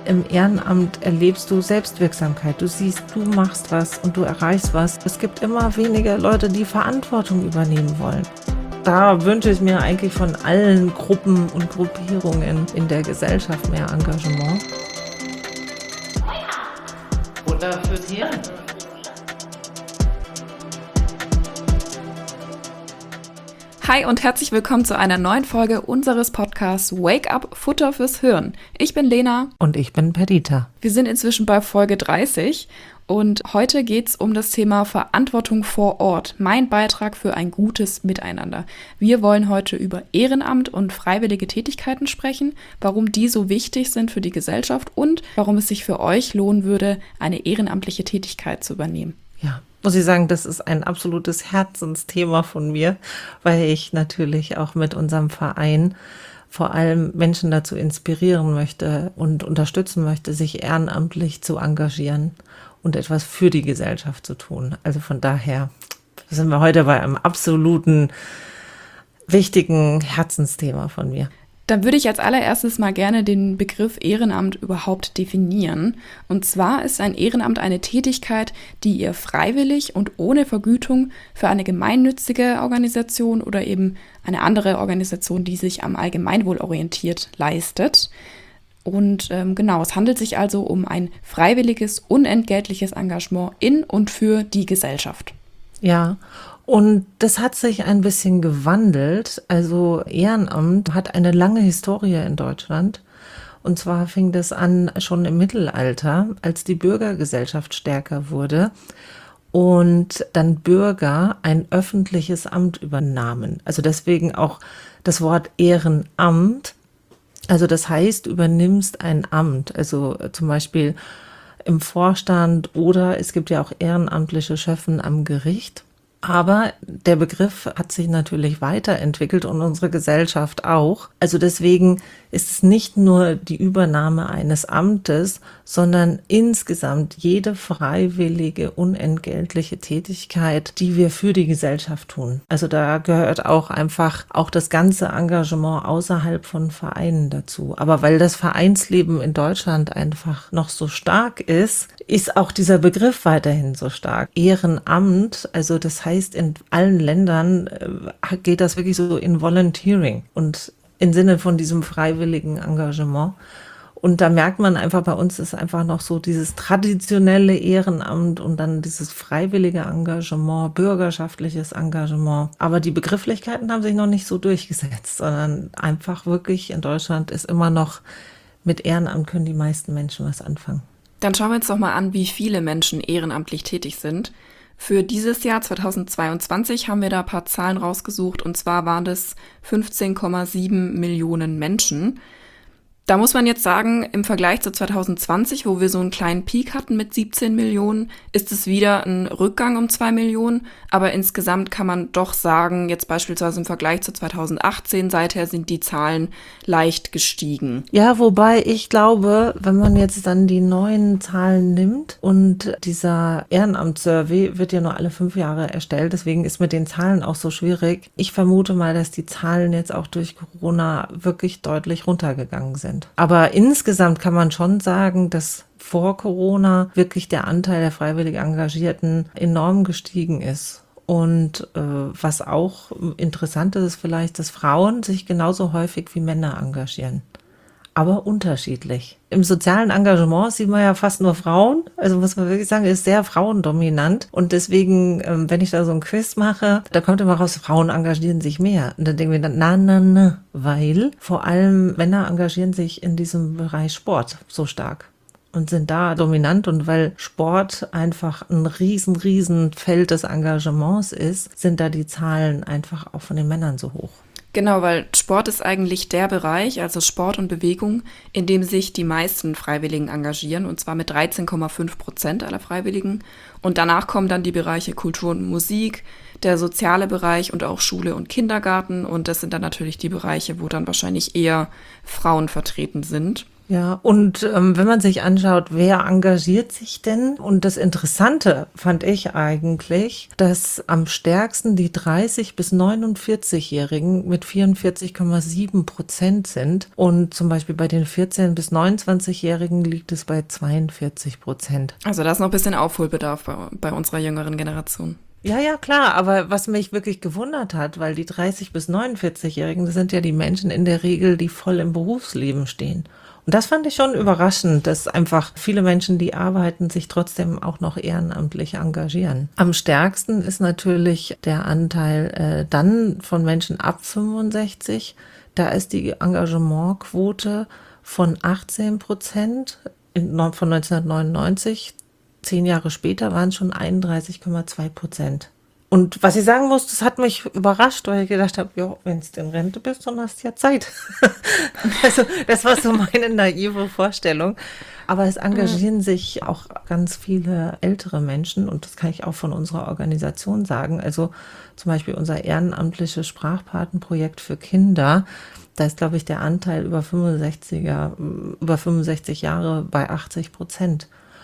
im Ehrenamt erlebst du Selbstwirksamkeit. Du siehst, du machst was und du erreichst was. Es gibt immer weniger Leute, die Verantwortung übernehmen wollen. Da wünsche ich mir eigentlich von allen Gruppen und Gruppierungen in der Gesellschaft mehr Engagement. Futter fürs Hirn. Hi und herzlich willkommen zu einer neuen Folge unseres Podcasts Wake Up, Futter fürs Hirn. Ich bin Lena. Und ich bin Perdita. Wir sind inzwischen bei Folge 30 und heute geht es um das Thema Verantwortung vor Ort. Mein Beitrag für ein gutes Miteinander. Wir wollen heute über Ehrenamt und freiwillige Tätigkeiten sprechen, warum die so wichtig sind für die Gesellschaft und warum es sich für euch lohnen würde, eine ehrenamtliche Tätigkeit zu übernehmen. Ja, muss ich sagen, das ist ein absolutes Herzensthema von mir, weil ich natürlich auch mit unserem Verein vor allem Menschen dazu inspirieren möchte und unterstützen möchte, sich ehrenamtlich zu engagieren und etwas für die Gesellschaft zu tun. Also von daher sind wir heute bei einem absoluten wichtigen Herzensthema von mir. Dann würde ich als allererstes mal gerne den Begriff Ehrenamt überhaupt definieren. Und zwar ist ein Ehrenamt eine Tätigkeit, die ihr freiwillig und ohne Vergütung für eine gemeinnützige Organisation oder eben eine andere Organisation, die sich am Allgemeinwohl orientiert, leistet. Und es handelt sich also um ein freiwilliges, unentgeltliches Engagement in und für die Gesellschaft. Ja, und das hat sich ein bisschen gewandelt. Also Ehrenamt hat eine lange Historie in Deutschland. Und zwar fing das an schon im Mittelalter, als die Bürgergesellschaft stärker wurde und dann Bürger ein öffentliches Amt übernahmen. Also deswegen auch das Wort Ehrenamt. Also das heißt, übernimmst ein Amt, also zum Beispiel im Vorstand oder es gibt ja auch ehrenamtliche Chefen am Gericht. Aber der Begriff hat sich natürlich weiterentwickelt und unsere Gesellschaft auch. Also deswegen ist es nicht nur die Übernahme eines Amtes, sondern insgesamt jede freiwillige, unentgeltliche Tätigkeit, die wir für die Gesellschaft tun. Also da gehört auch einfach auch das ganze Engagement außerhalb von Vereinen dazu. Aber weil das Vereinsleben in Deutschland einfach noch so stark ist auch dieser Begriff weiterhin so stark. Ehrenamt, also das heißt, in allen Ländern geht das wirklich so in Volunteering und im Sinne von diesem freiwilligen Engagement. Und da merkt man einfach, bei uns ist einfach noch so dieses traditionelle Ehrenamt und dann dieses freiwillige Engagement, bürgerschaftliches Engagement. Aber die Begrifflichkeiten haben sich noch nicht so durchgesetzt, sondern einfach wirklich in Deutschland ist immer noch, mit Ehrenamt können die meisten Menschen was anfangen. Dann schauen wir uns doch mal an, wie viele Menschen ehrenamtlich tätig sind. Für dieses Jahr 2022 haben wir da ein paar Zahlen rausgesucht und zwar waren das 15,7 Millionen Menschen. Da muss man jetzt sagen, im Vergleich zu 2020, wo wir so einen kleinen Peak hatten mit 17 Millionen, ist es wieder ein Rückgang um 2 Millionen. Aber insgesamt kann man doch sagen, jetzt beispielsweise im Vergleich zu 2018, seither sind die Zahlen leicht gestiegen. Ja, wobei ich glaube, wenn man jetzt dann die neuen Zahlen nimmt und dieser Ehrenamtssurvey wird ja nur alle 5 Jahre erstellt, deswegen ist mit den Zahlen auch so schwierig. Ich vermute mal, dass die Zahlen jetzt auch durch Corona wirklich deutlich runtergegangen sind. Aber insgesamt kann man schon sagen, dass vor Corona wirklich der Anteil der freiwillig Engagierten enorm gestiegen ist. Und was auch interessant ist vielleicht, dass Frauen sich genauso häufig wie Männer engagieren. Aber unterschiedlich. Im sozialen Engagement sieht man ja fast nur Frauen. Also muss man wirklich sagen, ist sehr frauendominant. Und deswegen, wenn ich da so ein Quiz mache, da kommt immer raus, Frauen engagieren sich mehr. Und dann denken wir dann, na, weil vor allem Männer engagieren sich in diesem Bereich Sport so stark und sind da dominant. Und weil Sport einfach ein riesen Feld des Engagements ist, sind da die Zahlen einfach auch von den Männern so hoch. Genau, weil Sport ist eigentlich der Bereich, also Sport und Bewegung, in dem sich die meisten Freiwilligen engagieren, und zwar mit 13,5% aller Freiwilligen. Und danach kommen dann die Bereiche Kultur und Musik, der soziale Bereich und auch Schule und Kindergarten. Und das sind dann natürlich die Bereiche, wo dann wahrscheinlich eher Frauen vertreten sind. Ja, und wenn man sich anschaut, wer engagiert sich denn? Und das Interessante fand ich eigentlich, dass am stärksten die 30- bis 49-Jährigen mit 44,7% sind. Und zum Beispiel bei den 14- bis 29-Jährigen liegt es bei 42%. Also da ist noch ein bisschen Aufholbedarf bei unserer jüngeren Generation. Ja, ja, klar, aber was mich wirklich gewundert hat, weil die 30- bis 49-Jährigen, das sind ja die Menschen in der Regel, die voll im Berufsleben stehen. Und das fand ich schon überraschend, dass einfach viele Menschen, die arbeiten, sich trotzdem auch noch ehrenamtlich engagieren. Am stärksten ist natürlich der Anteil dann von Menschen ab 65. Da ist die Engagementquote von 18% von 1999. 10 Jahre später waren es schon 31,2%. Und was ich sagen muss, das hat mich überrascht, weil ich gedacht habe, ja, wenn du in Rente bist, dann hast du ja Zeit. Also das war so meine naive Vorstellung. Aber es engagieren sich auch ganz viele ältere Menschen und das kann ich auch von unserer Organisation sagen. Also zum Beispiel unser ehrenamtliches Sprachpatenprojekt für Kinder. Da ist, glaube ich, der Anteil über 65 Jahre bei 80%.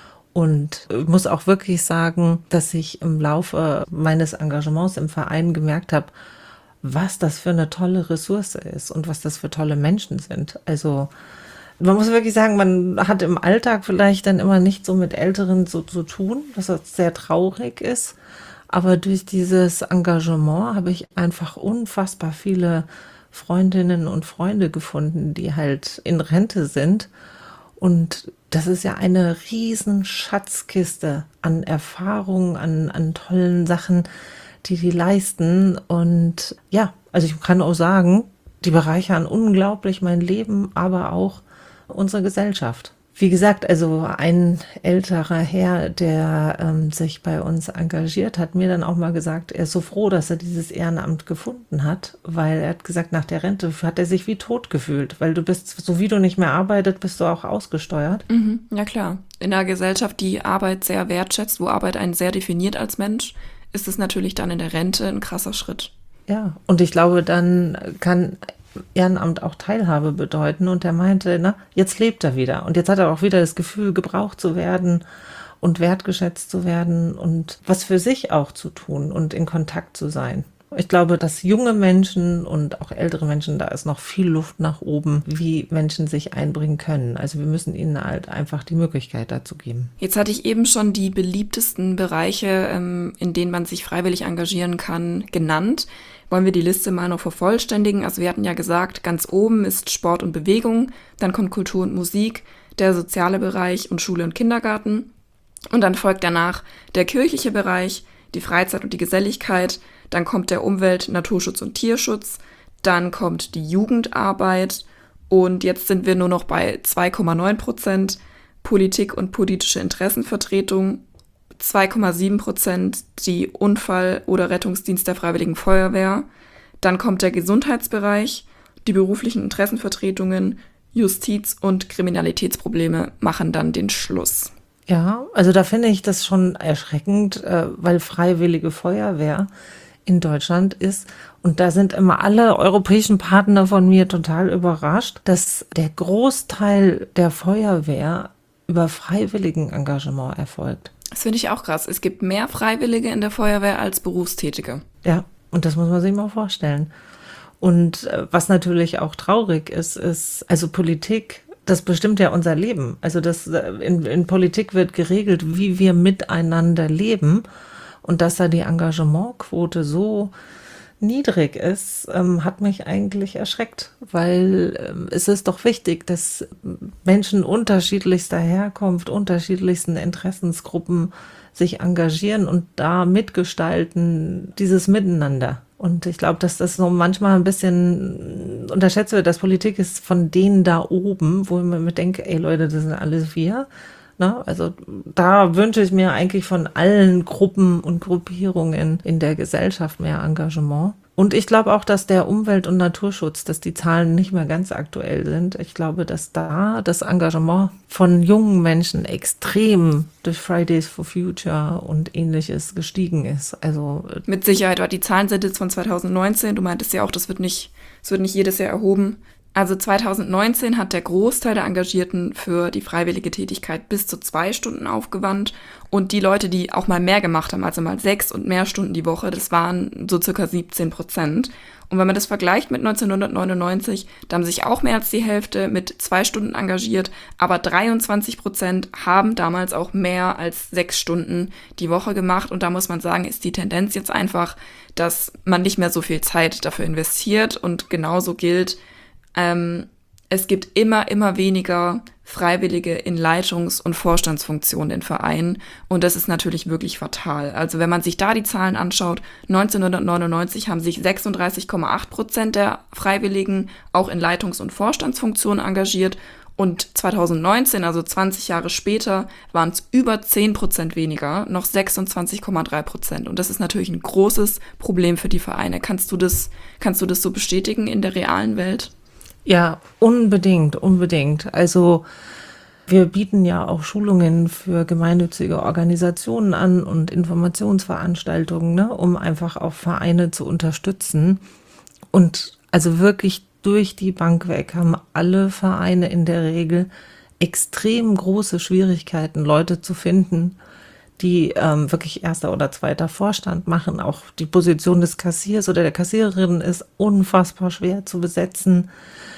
Und ich muss auch wirklich sagen, dass ich im Laufe meines Engagements im Verein gemerkt habe, was das für eine tolle Ressource ist und was das für tolle Menschen sind. Also man muss wirklich sagen, man hat im Alltag vielleicht dann immer nicht so mit Älteren so zu tun, was sehr traurig ist. Aber durch dieses Engagement habe ich einfach unfassbar viele Freundinnen und Freunde gefunden, die halt in Rente sind. Und das ist ja eine riesen Schatzkiste an Erfahrungen, an tollen Sachen, die leisten. Und ja, also ich kann auch sagen, die bereichern unglaublich mein Leben, aber auch unsere Gesellschaft. Wie gesagt, also ein älterer Herr, der sich bei uns engagiert, hat mir dann auch mal gesagt, er ist so froh, dass er dieses Ehrenamt gefunden hat, weil er hat gesagt, nach der Rente hat er sich wie tot gefühlt, weil du bist, so wie du nicht mehr arbeitet, bist du auch ausgesteuert. Ja klar. In einer Gesellschaft, die Arbeit sehr wertschätzt, wo Arbeit einen sehr definiert als Mensch, ist es natürlich dann in der Rente ein krasser Schritt. Ja, und ich glaube, dann kann Ehrenamt auch Teilhabe bedeuten. Und er meinte, na, jetzt lebt er wieder. Und jetzt hat er auch wieder das Gefühl, gebraucht zu werden und wertgeschätzt zu werden und was für sich auch zu tun und in Kontakt zu sein. Ich glaube, dass junge Menschen und auch ältere Menschen, da ist noch viel Luft nach oben, wie Menschen sich einbringen können. Also wir müssen ihnen halt einfach die Möglichkeit dazu geben. Jetzt hatte ich eben schon die beliebtesten Bereiche, in denen man sich freiwillig engagieren kann, genannt. Wollen wir die Liste mal noch vervollständigen? Also wir hatten ja gesagt, ganz oben ist Sport und Bewegung, dann kommt Kultur und Musik, der soziale Bereich und Schule und Kindergarten. Und dann folgt danach der kirchliche Bereich, die Freizeit und die Geselligkeit, dann kommt der Umwelt-, Naturschutz und Tierschutz, dann kommt die Jugendarbeit und jetzt sind wir nur noch bei 2,9%, Politik und politische Interessenvertretung, 2,7% die Unfall- oder Rettungsdienst der Freiwilligen Feuerwehr, dann kommt der Gesundheitsbereich, die beruflichen Interessenvertretungen, Justiz- und Kriminalitätsprobleme machen dann den Schluss. Ja, also da finde ich das schon erschreckend, weil Freiwillige Feuerwehr in Deutschland ist. Und da sind immer alle europäischen Partner von mir total überrascht, dass der Großteil der Feuerwehr über Freiwilligenengagement erfolgt. Das finde ich auch krass. Es gibt mehr Freiwillige in der Feuerwehr als Berufstätige. Ja, und das muss man sich mal vorstellen. Und was natürlich auch traurig ist, also Politik, das bestimmt ja unser Leben. Also in Politik wird geregelt, wie wir miteinander leben. Und dass da die Engagementquote so niedrig ist, hat mich eigentlich erschreckt, weil es ist doch wichtig, dass Menschen unterschiedlichster Herkunft, unterschiedlichsten Interessensgruppen sich engagieren und da mitgestalten, dieses Miteinander. Und ich glaube, dass das so manchmal ein bisschen unterschätzt wird, dass Politik ist von denen da oben, wo man mir denke, ey Leute, das sind alles wir. Na, also da wünsche ich mir eigentlich von allen Gruppen und Gruppierungen in der Gesellschaft mehr Engagement. Und ich glaube auch, dass der Umwelt- und Naturschutz, dass die Zahlen nicht mehr ganz aktuell sind. Ich glaube, dass da das Engagement von jungen Menschen extrem durch Fridays for Future und Ähnliches gestiegen ist. Also mit Sicherheit, weil die Zahlen sind jetzt von 2019. Du meintest ja auch, das wird nicht jedes Jahr erhoben. Also 2019 hat der Großteil der Engagierten für die freiwillige Tätigkeit bis zu 2 Stunden aufgewandt. Und die Leute, die auch mal mehr gemacht haben, also mal 6 und mehr Stunden die Woche, das waren so circa 17%. Und wenn man das vergleicht mit 1999, da haben sich auch mehr als die Hälfte mit 2 Stunden engagiert, aber 23% haben damals auch mehr als 6 Stunden die Woche gemacht. Und da muss man sagen, ist die Tendenz jetzt einfach, dass man nicht mehr so viel Zeit dafür investiert. Und genauso gilt, es gibt immer weniger Freiwillige in Leitungs- und Vorstandsfunktionen in Vereinen und das ist natürlich wirklich fatal. Also wenn man sich da die Zahlen anschaut, 1999 haben sich 36,8% der Freiwilligen auch in Leitungs- und Vorstandsfunktionen engagiert und 2019, also 20 Jahre später, waren es über 10% weniger, noch 26,3%. Und das ist natürlich ein großes Problem für die Vereine. Kannst du das so bestätigen in der realen Welt? Ja, unbedingt. Also wir bieten ja auch Schulungen für gemeinnützige Organisationen an und Informationsveranstaltungen, ne, um einfach auch Vereine zu unterstützen. Und also wirklich durch die Bank weg haben alle Vereine in der Regel extrem große Schwierigkeiten, Leute zu finden, die wirklich erster oder zweiter Vorstand machen. Auch die Position des Kassiers oder der Kassiererin ist unfassbar schwer zu besetzen.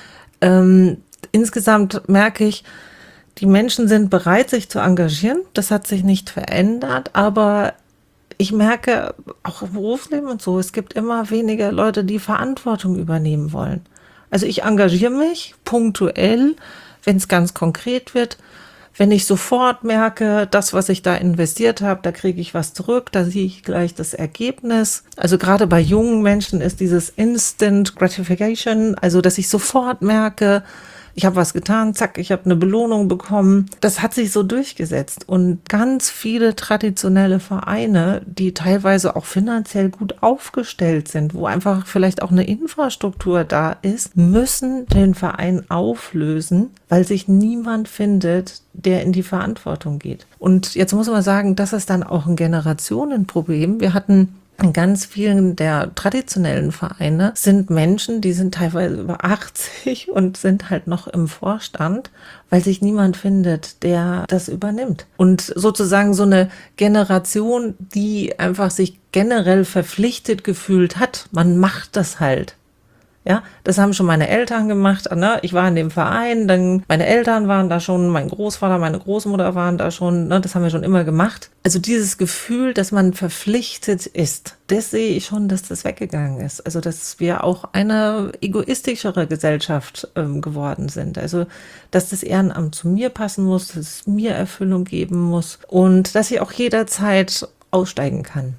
Insgesamt merke ich, die Menschen sind bereit, sich zu engagieren. Das hat sich nicht verändert, aber ich merke auch im Berufsleben und so, es gibt immer weniger Leute, die Verantwortung übernehmen wollen. Also ich engagiere mich punktuell, wenn es ganz konkret wird. Wenn ich sofort merke, das, was ich da investiert habe, da kriege ich was zurück, da sehe ich gleich das Ergebnis. Also gerade bei jungen Menschen ist dieses Instant Gratification, also dass ich sofort merke, ich habe was getan, zack, ich habe eine Belohnung bekommen. Das hat sich so durchgesetzt. Und ganz viele traditionelle Vereine, die teilweise auch finanziell gut aufgestellt sind, wo einfach vielleicht auch eine Infrastruktur da ist, müssen den Verein auflösen, weil sich niemand findet, der in die Verantwortung geht. Und jetzt muss man sagen, das ist dann auch ein Generationenproblem. Wir hatten in ganz vielen der traditionellen Vereine sind Menschen, die sind teilweise über 80 und sind halt noch im Vorstand, weil sich niemand findet, der das übernimmt. Und sozusagen so eine Generation, die einfach sich generell verpflichtet gefühlt hat, man macht das halt. Ja, das haben schon meine Eltern gemacht, ne? Ich war in dem Verein, dann meine Eltern waren da schon, mein Großvater, meine Großmutter waren da schon, ne? Das haben wir schon immer gemacht. Also dieses Gefühl, dass man verpflichtet ist, das sehe ich schon, dass das weggegangen ist. Also dass wir auch eine egoistischere Gesellschaft geworden sind. Also dass das Ehrenamt zu mir passen muss, dass es mir Erfüllung geben muss und dass ich auch jederzeit aussteigen kann.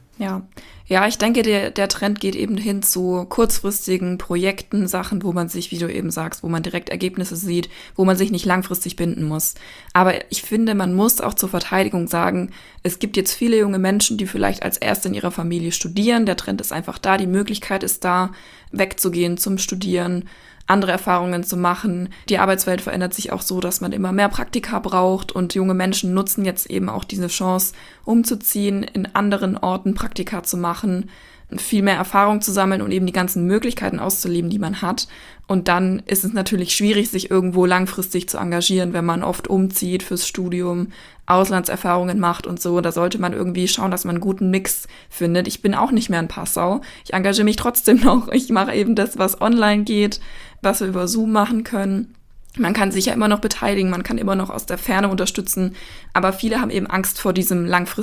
Ja, ich denke, der Trend geht eben hin zu kurzfristigen Projekten, Sachen, wo man sich, wie du eben sagst, wo man direkt Ergebnisse sieht, wo man sich nicht langfristig binden muss. Aber ich finde, man muss auch zur Verteidigung sagen, es gibt jetzt viele junge Menschen, die vielleicht als Erste in ihrer Familie studieren. Der Trend ist einfach da, die Möglichkeit ist da, wegzugehen zum Studieren, andere Erfahrungen zu machen. Die Arbeitswelt verändert sich auch so, dass man immer mehr Praktika braucht und junge Menschen nutzen jetzt eben auch diese Chance, umzuziehen, in anderen Orten Praktika zu machen, viel mehr Erfahrung zu sammeln und eben die ganzen Möglichkeiten auszuleben, die man hat. Und dann ist es natürlich schwierig, sich irgendwo langfristig zu engagieren, wenn man oft umzieht fürs Studium, Auslandserfahrungen macht und so. Da sollte man irgendwie schauen, dass man einen guten Mix findet. Ich bin auch nicht mehr in Passau. Ich engagiere mich trotzdem noch. Ich mache eben das, was online geht, was wir über Zoom machen können. Man kann sich ja immer noch beteiligen, man kann immer noch aus der Ferne unterstützen, aber viele haben eben Angst vor der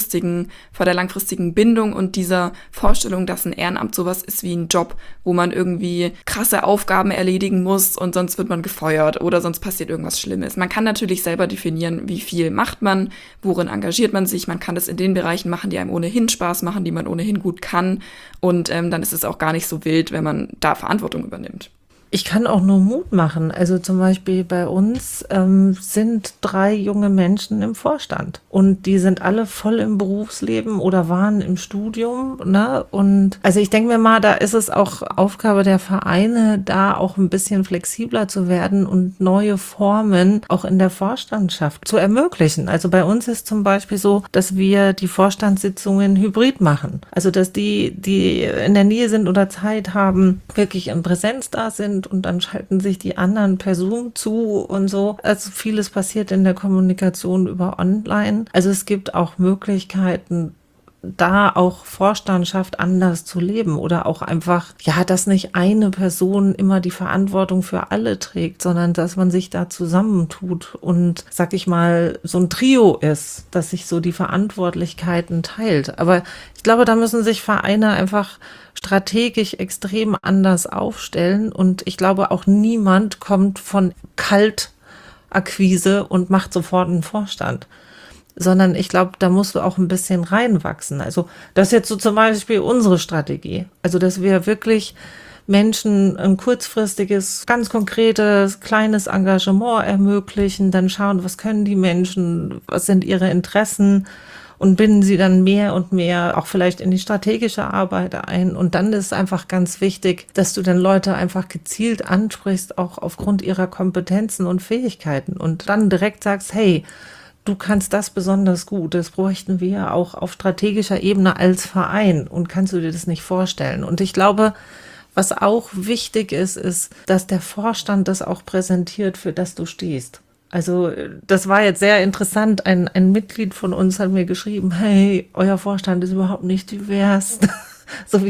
langfristigen Bindung und dieser Vorstellung, dass ein Ehrenamt sowas ist wie ein Job, wo man irgendwie krasse Aufgaben erledigen muss und sonst wird man gefeuert oder sonst passiert irgendwas Schlimmes. Man kann natürlich selber definieren, wie viel macht man, worin engagiert man sich, man kann das in den Bereichen machen, die einem ohnehin Spaß machen, die man ohnehin gut kann und dann ist es auch gar nicht so wild, wenn man da Verantwortung übernimmt. Ich kann auch nur Mut machen. Also zum Beispiel bei uns sind 3 junge Menschen im Vorstand und die sind alle voll im Berufsleben oder waren im Studium, ne? Und also ich denke mir mal, da ist es auch Aufgabe der Vereine, da auch ein bisschen flexibler zu werden und neue Formen auch in der Vorstandschaft zu ermöglichen. Also bei uns ist zum Beispiel so, dass wir die Vorstandssitzungen hybrid machen. Also dass die in der Nähe sind oder Zeit haben, wirklich in Präsenz da sind Vorstand und dann schalten sich die anderen per Zoom zu und so. Also vieles passiert in der Kommunikation über online. Also es gibt auch Möglichkeiten, da auch Vorstandschaft anders zu leben oder auch einfach, ja, dass nicht eine Person immer die Verantwortung für alle trägt, sondern dass man sich da zusammentut und, sag ich mal, so ein Trio ist, dass sich so die Verantwortlichkeiten teilt. Aber ich glaube, da müssen sich Vereine einfach strategisch extrem anders aufstellen und ich glaube auch niemand kommt von Kaltakquise und macht sofort einen Vorstand. Sondern ich glaube, da musst du auch ein bisschen reinwachsen. Also das ist jetzt so zum Beispiel unsere Strategie. Also dass wir wirklich Menschen ein kurzfristiges, ganz konkretes, kleines Engagement ermöglichen, dann schauen, was können die Menschen, was sind ihre Interessen und binden sie dann mehr und mehr auch vielleicht in die strategische Arbeit ein. Und dann ist einfach ganz wichtig, dass du dann Leute einfach gezielt ansprichst, auch aufgrund ihrer Kompetenzen und Fähigkeiten und dann direkt sagst, hey, du kannst das besonders gut, das bräuchten wir auch auf strategischer Ebene als Verein und kannst du dir das nicht vorstellen? Und ich glaube, was auch wichtig ist, ist, dass der Vorstand das auch präsentiert, für das du stehst. Also das war jetzt sehr interessant. Ein Mitglied von uns hat mir geschrieben, hey, euer Vorstand ist überhaupt nicht divers. So wie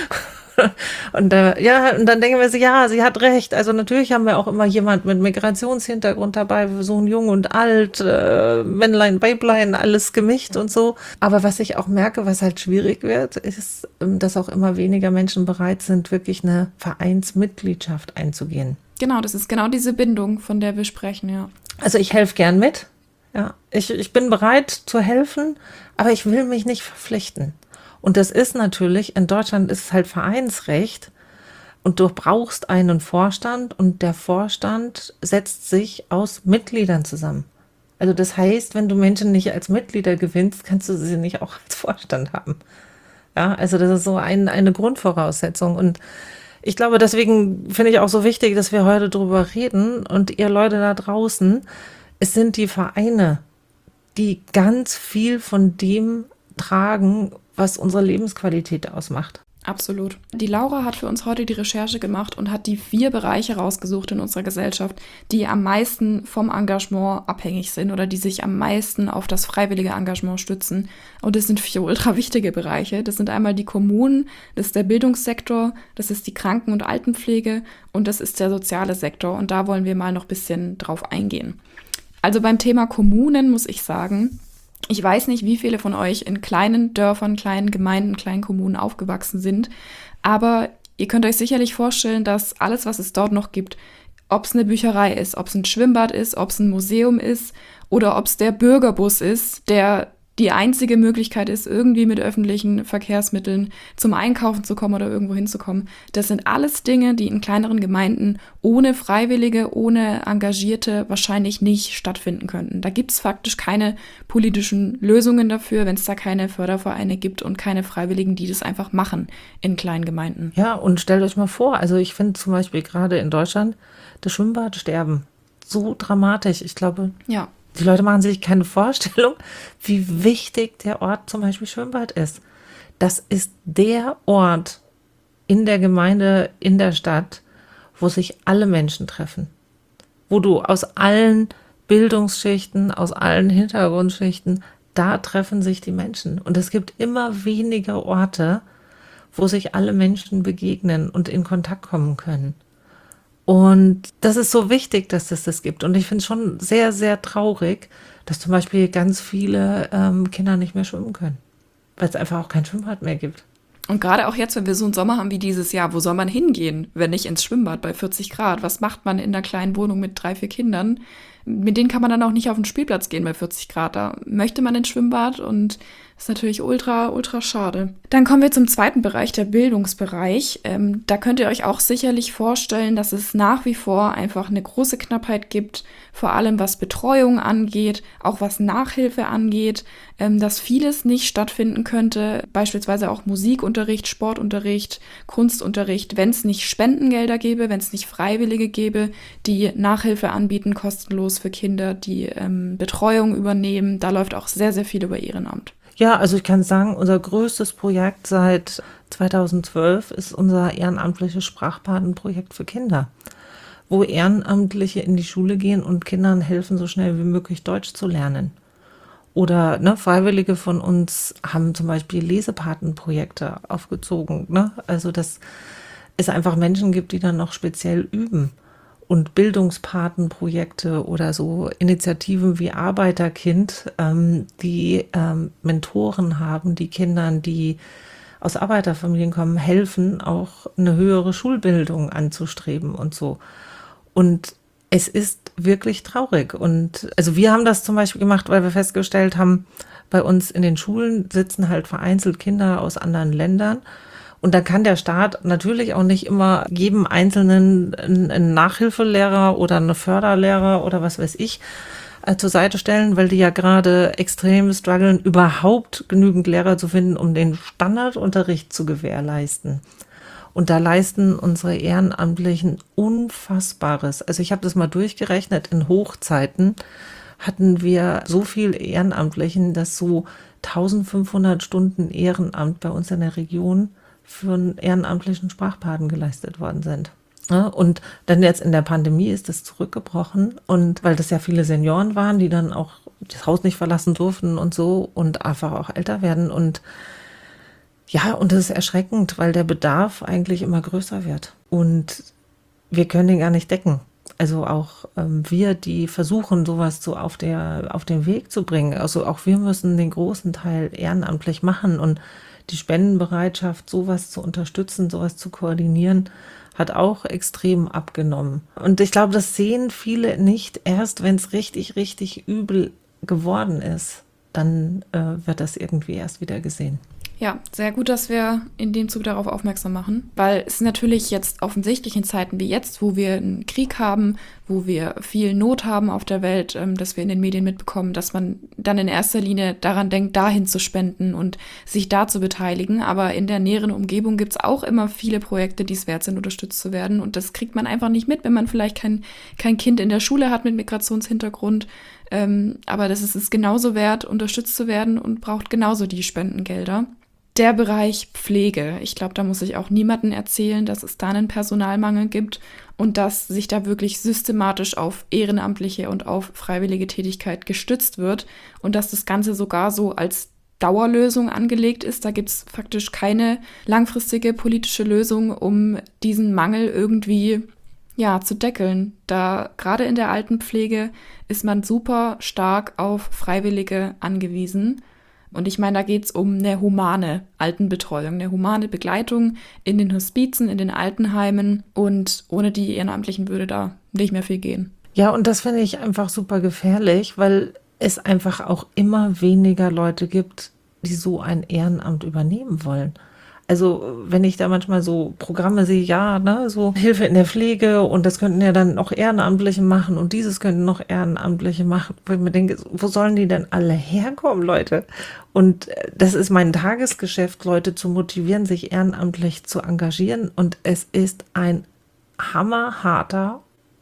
und dann denken wir so, ja, sie hat recht. Also natürlich haben wir auch immer jemand mit Migrationshintergrund dabei, so ein Jung und Alt, Männlein, Weiblein, alles gemischt und so. Aber was ich auch merke, was halt schwierig wird, ist, dass auch immer weniger Menschen bereit sind, wirklich eine Vereinsmitgliedschaft einzugehen. Genau, das ist genau diese Bindung, von der wir sprechen, ja. Also ich helfe gern mit. Ja, ich bin bereit zu helfen, aber ich will mich nicht verpflichten. Und das ist natürlich, in Deutschland ist es halt Vereinsrecht und du brauchst einen Vorstand und der Vorstand setzt sich aus Mitgliedern zusammen. Also das heißt, wenn du Menschen nicht als Mitglieder gewinnst, kannst du sie nicht auch als Vorstand haben. Ja, also das ist so eine Grundvoraussetzung und ich glaube, deswegen finde ich auch so wichtig, dass wir heute drüber reden und ihr Leute da draußen, es sind die Vereine, die ganz viel von dem tragen, was unsere Lebensqualität ausmacht. Absolut. Die Laura hat für uns heute die Recherche gemacht und hat die 4 Bereiche rausgesucht in unserer Gesellschaft, die am meisten vom Engagement abhängig sind oder die sich am meisten auf das freiwillige Engagement stützen. Und das sind 4 ultra wichtige Bereiche. Das sind einmal die Kommunen, das ist der Bildungssektor, das ist die Kranken- und Altenpflege und das ist der soziale Sektor. Und da wollen wir mal noch ein bisschen drauf eingehen. Also beim Thema Kommunen muss ich sagen, ich weiß nicht, wie viele von euch in kleinen Dörfern, kleinen Gemeinden, kleinen Kommunen aufgewachsen sind, aber ihr könnt euch sicherlich vorstellen, dass alles, was es dort noch gibt, ob es eine Bücherei ist, ob es ein Schwimmbad ist, ob es ein Museum ist oder ob es der Bürgerbus ist, der die einzige Möglichkeit ist, irgendwie mit öffentlichen Verkehrsmitteln zum Einkaufen zu kommen oder irgendwo hinzukommen. Das sind alles Dinge, die in kleineren Gemeinden ohne Freiwillige, ohne Engagierte wahrscheinlich nicht stattfinden könnten. Da gibt es faktisch keine politischen Lösungen dafür, wenn es da keine Fördervereine gibt und keine Freiwilligen, die das einfach machen in kleinen Gemeinden. Ja, und stellt euch mal vor, also ich finde zum Beispiel gerade in Deutschland das Schwimmbadsterben so dramatisch. Ich glaube, ja. Die Leute machen sich keine Vorstellung, wie wichtig der Ort zum Beispiel Schwimmbad ist. Das ist der Ort in der Gemeinde, in der Stadt, wo sich alle Menschen treffen. Wo du aus allen Bildungsschichten, aus allen Hintergrundschichten, da treffen sich die Menschen. Und es gibt immer weniger Orte, wo sich alle Menschen begegnen und in Kontakt kommen können. Und das ist so wichtig, dass es das gibt. Und ich finde es schon sehr, sehr traurig, dass zum Beispiel ganz viele Kinder nicht mehr schwimmen können, weil es einfach auch kein Schwimmbad mehr gibt. Und gerade auch jetzt, wenn wir so einen Sommer haben wie dieses Jahr, wo soll man hingehen, wenn nicht ins Schwimmbad bei 40 Grad? Was macht man in einer kleinen Wohnung mit 3, 4 Kindern? Mit denen kann man dann auch nicht auf den Spielplatz gehen bei 40 Grad. Da möchte man ins Schwimmbad und ist natürlich ultra, ultra schade. Dann kommen wir zum zweiten Bereich, der Bildungsbereich. Da könnt ihr euch auch sicherlich vorstellen, dass es nach wie vor einfach eine große Knappheit gibt, vor allem was Betreuung angeht, auch was Nachhilfe angeht, dass vieles nicht stattfinden könnte, beispielsweise auch Musikunterricht, Sportunterricht, Kunstunterricht, wenn es nicht Spendengelder gäbe, wenn es nicht Freiwillige gäbe, die Nachhilfe anbieten, kostenlos für Kinder, die Betreuung übernehmen. Da läuft auch sehr, sehr viel über Ehrenamt. Ja, also ich kann sagen, unser größtes Projekt seit 2012 ist unser ehrenamtliches Sprachpatenprojekt für Kinder. wo Ehrenamtliche in die Schule gehen und Kindern helfen, so schnell wie möglich Deutsch zu lernen. Oder Freiwillige von uns haben zum Beispiel Lesepatenprojekte aufgezogen. Also dass es einfach Menschen gibt, die dann noch speziell üben. Und Bildungspatenprojekte oder so Initiativen wie Arbeiterkind, die Mentoren haben, die Kindern, die aus Arbeiterfamilien kommen, helfen, auch eine höhere Schulbildung anzustreben und so. Und es ist wirklich traurig. Und also wir haben das zum Beispiel gemacht, weil wir festgestellt haben, bei uns in den Schulen sitzen halt vereinzelt Kinder aus anderen Ländern. Und da kann der Staat natürlich auch nicht immer jedem Einzelnen einen Nachhilfelehrer oder eine Förderlehrer oder was weiß ich zur Seite stellen, weil die ja gerade extrem strugglen, überhaupt genügend Lehrer zu finden, um den Standardunterricht zu gewährleisten. Und da leisten unsere Ehrenamtlichen Unfassbares. Also ich habe das mal durchgerechnet, in Hochzeiten hatten wir so viel Ehrenamtlichen, dass so 1500 Stunden Ehrenamt bei uns in der Region für einen ehrenamtlichen Sprachpaten geleistet worden sind. Ja, und dann jetzt in der Pandemie ist das zurückgebrochen und weil das ja viele Senioren waren, die dann auch das Haus nicht verlassen durften und so und einfach auch älter werden und ja, und das ist erschreckend, weil der Bedarf eigentlich immer größer wird und wir können den gar nicht decken. Also auch wir, die versuchen, sowas so auf den Weg zu bringen, also auch wir müssen den großen Teil ehrenamtlich machen und die Spendenbereitschaft, sowas zu unterstützen, sowas zu koordinieren, hat auch extrem abgenommen. Und ich glaube, das sehen viele nicht. Erst wenn es richtig, richtig übel geworden ist, dann wird das irgendwie erst wieder gesehen. Ja, sehr gut, dass wir in dem Zug darauf aufmerksam machen, weil es natürlich jetzt offensichtlich in Zeiten wie jetzt, wo wir einen Krieg haben, wo wir viel Not haben auf der Welt, dass wir in den Medien mitbekommen, dass man dann in erster Linie daran denkt, dahin zu spenden und sich da zu beteiligen. Aber in der näheren Umgebung gibt es auch immer viele Projekte, die es wert sind, unterstützt zu werden. Und das kriegt man einfach nicht mit, wenn man vielleicht kein Kind in der Schule hat mit Migrationshintergrund. Aber das ist es genauso wert, unterstützt zu werden und braucht genauso die Spendengelder. Der Bereich Pflege. Ich glaube, da muss ich auch niemandem erzählen, dass es da einen Personalmangel gibt und dass sich da wirklich systematisch auf ehrenamtliche und auf freiwillige Tätigkeit gestützt wird und dass das Ganze sogar so als Dauerlösung angelegt ist. Da gibt es faktisch keine langfristige politische Lösung, um diesen Mangel irgendwie zu deckeln. Da gerade in der Altenpflege ist man super stark auf Freiwillige angewiesen. Und ich meine, da geht es um eine humane Altenbetreuung, eine humane Begleitung in den Hospizen, in den Altenheimen. Und ohne die Ehrenamtlichen würde da nicht mehr viel gehen. Ja, und das finde ich einfach super gefährlich, weil es einfach auch immer weniger Leute gibt, die so ein Ehrenamt übernehmen wollen. Also wenn ich da manchmal so Programme sehe, so Hilfe in der Pflege und das könnten ja dann auch Ehrenamtliche machen und dieses könnten noch Ehrenamtliche machen, wo ich mir denke, wo sollen die denn alle herkommen, Leute? Und das ist mein Tagesgeschäft, Leute zu motivieren, sich ehrenamtlich zu engagieren und es ist ein hammerharter,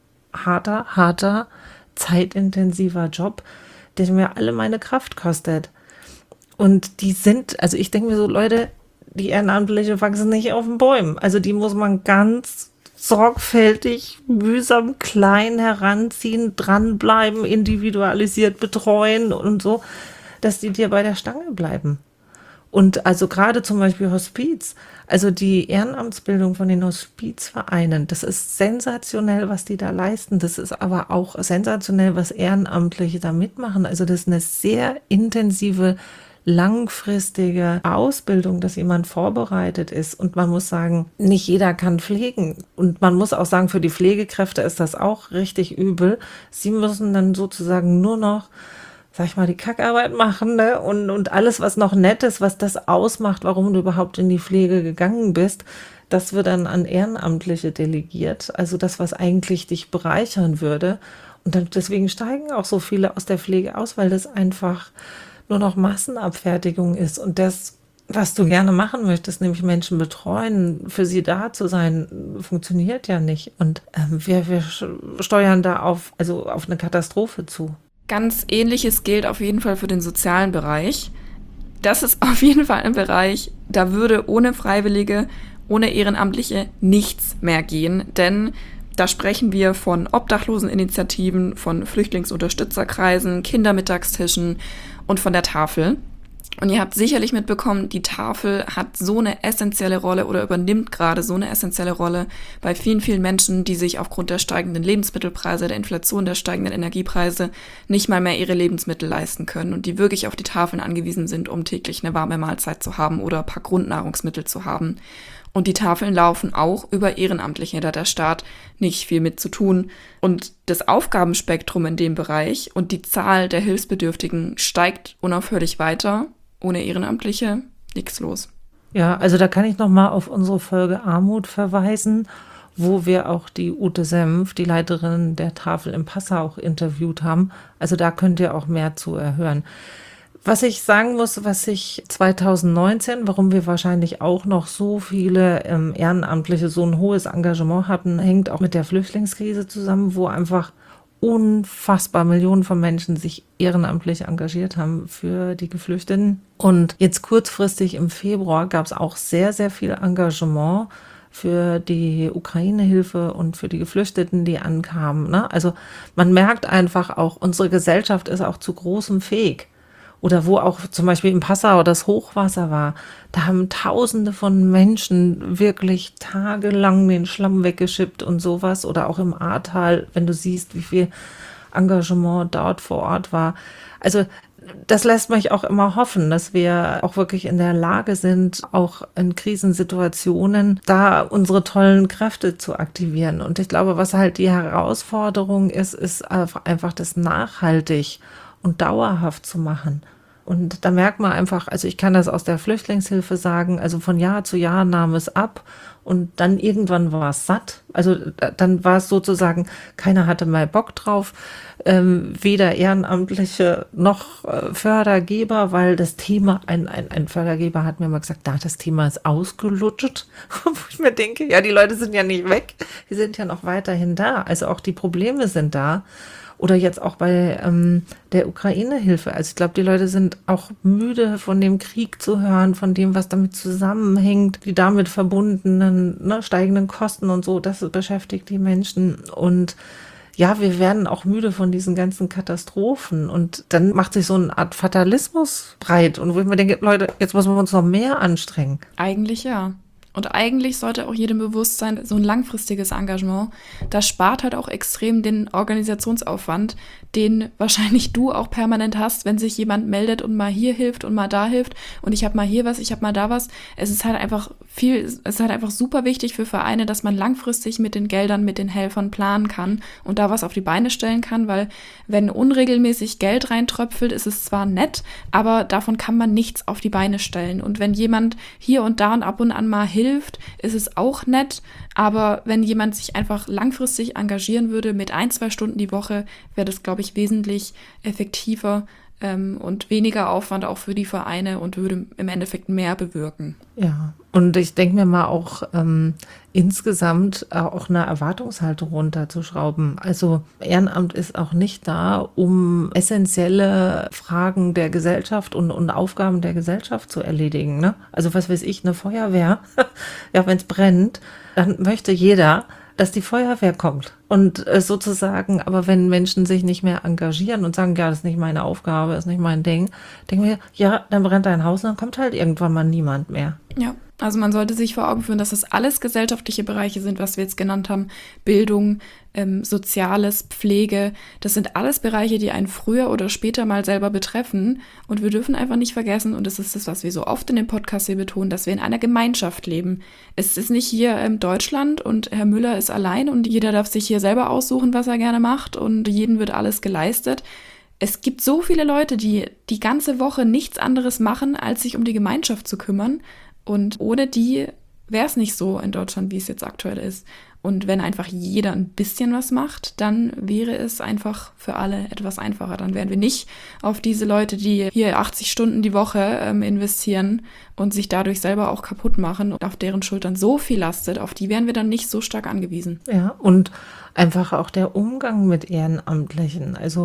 zeitintensiver Job, der mir alle meine Kraft kostet. Und also ich denke mir so, Leute, die Ehrenamtliche wachsen nicht auf den Bäumen. Also die muss man ganz sorgfältig, mühsam, klein heranziehen, dranbleiben, individualisiert betreuen und so, dass die dir bei der Stange bleiben. Und also gerade zum Beispiel Hospiz, also die Ehrenamtsbildung von den Hospizvereinen, das ist sensationell, was die da leisten. Das ist aber auch sensationell, was Ehrenamtliche da mitmachen. Also das ist eine sehr intensive langfristige Ausbildung, dass jemand vorbereitet ist. Und man muss sagen, nicht jeder kann pflegen. Und man muss auch sagen, für die Pflegekräfte ist das auch richtig übel. Sie müssen dann sozusagen nur noch, sag ich mal, die Kackarbeit machen, ne? Und alles, was noch nett ist, was das ausmacht, warum du überhaupt in die Pflege gegangen bist, das wird dann an Ehrenamtliche delegiert. Also das, was eigentlich dich bereichern würde. Und dann, deswegen steigen auch so viele aus der Pflege aus, weil das einfach nur noch Massenabfertigung ist und das, was du gerne machen möchtest, nämlich Menschen betreuen, für sie da zu sein, funktioniert ja nicht und wir steuern da auf eine Katastrophe zu. Ganz Ähnliches gilt auf jeden Fall für den sozialen Bereich. Das ist auf jeden Fall ein Bereich, da würde ohne Freiwillige, ohne Ehrenamtliche nichts mehr gehen, denn Da sprechen wir von Obdachloseninitiativen, von Flüchtlingsunterstützerkreisen, Kindermittagstischen und von der Tafel. Und ihr habt sicherlich mitbekommen, die Tafel hat so eine essentielle Rolle oder übernimmt gerade so eine essentielle Rolle bei vielen, vielen Menschen, die sich aufgrund der steigenden Lebensmittelpreise, der Inflation, der steigenden Energiepreise nicht mal mehr ihre Lebensmittel leisten können und die wirklich auf die Tafeln angewiesen sind, um täglich eine warme Mahlzeit zu haben oder ein paar Grundnahrungsmittel zu haben. Und die Tafeln laufen auch über Ehrenamtliche, da hat der Staat nicht viel mit zu tun. Und das Aufgabenspektrum in dem Bereich und die Zahl der Hilfsbedürftigen steigt unaufhörlich weiter. Ohne Ehrenamtliche nichts los. Ja, also da kann ich nochmal auf unsere Folge Armut verweisen, wo wir auch die Ute Senf, die Leiterin der Tafel in Passau, auch interviewt haben. Also da könnt ihr auch mehr zu hören. Was ich sagen muss, was ich 2019, warum wir wahrscheinlich auch noch so viele Ehrenamtliche, so ein hohes Engagement hatten, hängt auch mit der Flüchtlingskrise zusammen, wo einfach unfassbar Millionen von Menschen sich ehrenamtlich engagiert haben für die Geflüchteten. Und jetzt kurzfristig im Februar gab es auch sehr, sehr viel Engagement für die Ukraine-Hilfe und für die Geflüchteten, die ankamen. Ne? Also man merkt einfach auch, unsere Gesellschaft ist auch zu großem fähig. Oder wo auch zum Beispiel in Passau das Hochwasser war, da haben Tausende von Menschen wirklich tagelang den Schlamm weggeschippt und sowas. Oder auch im Ahrtal, wenn du siehst, wie viel Engagement dort vor Ort war. Also das lässt mich auch immer hoffen, dass wir auch wirklich in der Lage sind, auch in Krisensituationen da unsere tollen Kräfte zu aktivieren. Und ich glaube, was halt die Herausforderung ist, ist einfach das nachhaltig und dauerhaft zu machen. Und da merkt man einfach, also ich kann das aus der Flüchtlingshilfe sagen, also von Jahr zu Jahr nahm es ab und dann irgendwann war es satt. Also dann war es sozusagen, keiner hatte mal Bock drauf, weder Ehrenamtliche noch Fördergeber, weil das Thema, ein Fördergeber hat mir mal gesagt, das Thema ist ausgelutscht. Wo ich mir denke, ja, die Leute sind ja nicht weg, die sind ja noch weiterhin da. Also auch die Probleme sind da. Oder jetzt auch bei der Ukraine-Hilfe. Also ich glaube, die Leute sind auch müde von dem Krieg zu hören, von dem, was damit zusammenhängt, die damit verbundenen steigenden Kosten und so. Das beschäftigt die Menschen. Und ja, wir werden auch müde von diesen ganzen Katastrophen. Und dann macht sich so eine Art Fatalismus breit. Und wo ich mir denke, Leute, jetzt müssen wir uns noch mehr anstrengen. Eigentlich ja. Und eigentlich sollte auch jedem bewusst sein, so ein langfristiges Engagement, das spart halt auch extrem den Organisationsaufwand, den wahrscheinlich du auch permanent hast, wenn sich jemand meldet und mal hier hilft und mal da hilft und ich habe mal hier was, ich habe mal da was. Es ist halt einfach super wichtig für Vereine, dass man langfristig mit den Geldern, mit den Helfern planen kann und da was auf die Beine stellen kann, weil wenn unregelmäßig Geld reintröpfelt, ist es zwar nett, aber davon kann man nichts auf die Beine stellen. Und wenn jemand hier und da und ab und an mal hilft, ist es auch nett, aber wenn jemand sich einfach langfristig engagieren würde mit 1-2 Stunden die Woche, wäre das, glaube ich, wesentlich effektiver und weniger Aufwand auch für die Vereine und würde im Endeffekt mehr bewirken. Ja, und ich denke mir mal auch insgesamt auch eine Erwartungshaltung runterzuschrauben. Also Ehrenamt ist auch nicht da, um essentielle Fragen der Gesellschaft und Aufgaben der Gesellschaft zu erledigen. Ne? Also was weiß ich, eine Feuerwehr, ja, wenn es brennt, dann möchte jeder, dass die Feuerwehr kommt. Und sozusagen, aber wenn Menschen sich nicht mehr engagieren und sagen, ja, das ist nicht meine Aufgabe, ist nicht mein Ding, denken wir, ja, dann brennt dein Haus und dann kommt halt irgendwann mal niemand mehr. Ja, also man sollte sich vor Augen führen, dass das alles gesellschaftliche Bereiche sind, was wir jetzt genannt haben. Bildung, Soziales, Pflege, das sind alles Bereiche, die einen früher oder später mal selber betreffen. Und wir dürfen einfach nicht vergessen, und das ist das, was wir so oft in dem Podcast hier betonen, dass wir in einer Gemeinschaft leben. Es ist nicht hier Deutschland und Herr Müller ist allein und jeder darf sich hier selber aussuchen, was er gerne macht und jedem wird alles geleistet. Es gibt so viele Leute, die die ganze Woche nichts anderes machen, als sich um die Gemeinschaft zu kümmern. Und ohne die wäre es nicht so in Deutschland, wie es jetzt aktuell ist. Und wenn einfach jeder ein bisschen was macht, dann wäre es einfach für alle etwas einfacher. Dann wären wir nicht auf diese Leute, die hier 80 Stunden die Woche investieren und sich dadurch selber auch kaputt machen und auf deren Schultern so viel lastet, auf die wären wir dann nicht so stark angewiesen. Ja, und einfach auch der Umgang mit Ehrenamtlichen. Also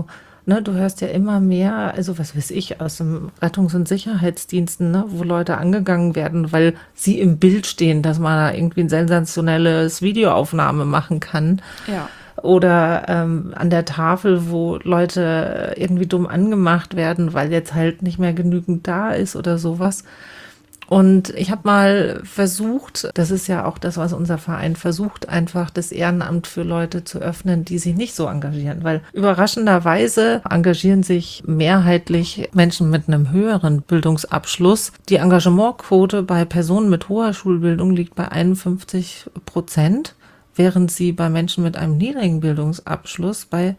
Ne, du hörst ja immer mehr, also was weiß ich, aus dem Rettungs- und Sicherheitsdiensten, ne, wo Leute angegangen werden, weil sie im Bild stehen, dass man da irgendwie ein sensationelles Videoaufnahme machen kann. Ja. Oder an der Tafel, wo Leute irgendwie dumm angemacht werden, weil jetzt halt nicht mehr genügend da ist oder sowas. Und ich habe mal versucht, das ist ja auch das, was unser Verein versucht, einfach das Ehrenamt für Leute zu öffnen, die sich nicht so engagieren. Weil überraschenderweise engagieren sich mehrheitlich Menschen mit einem höheren Bildungsabschluss. Die Engagementquote bei Personen mit hoher Schulbildung liegt bei 51%, während sie bei Menschen mit einem niedrigen Bildungsabschluss bei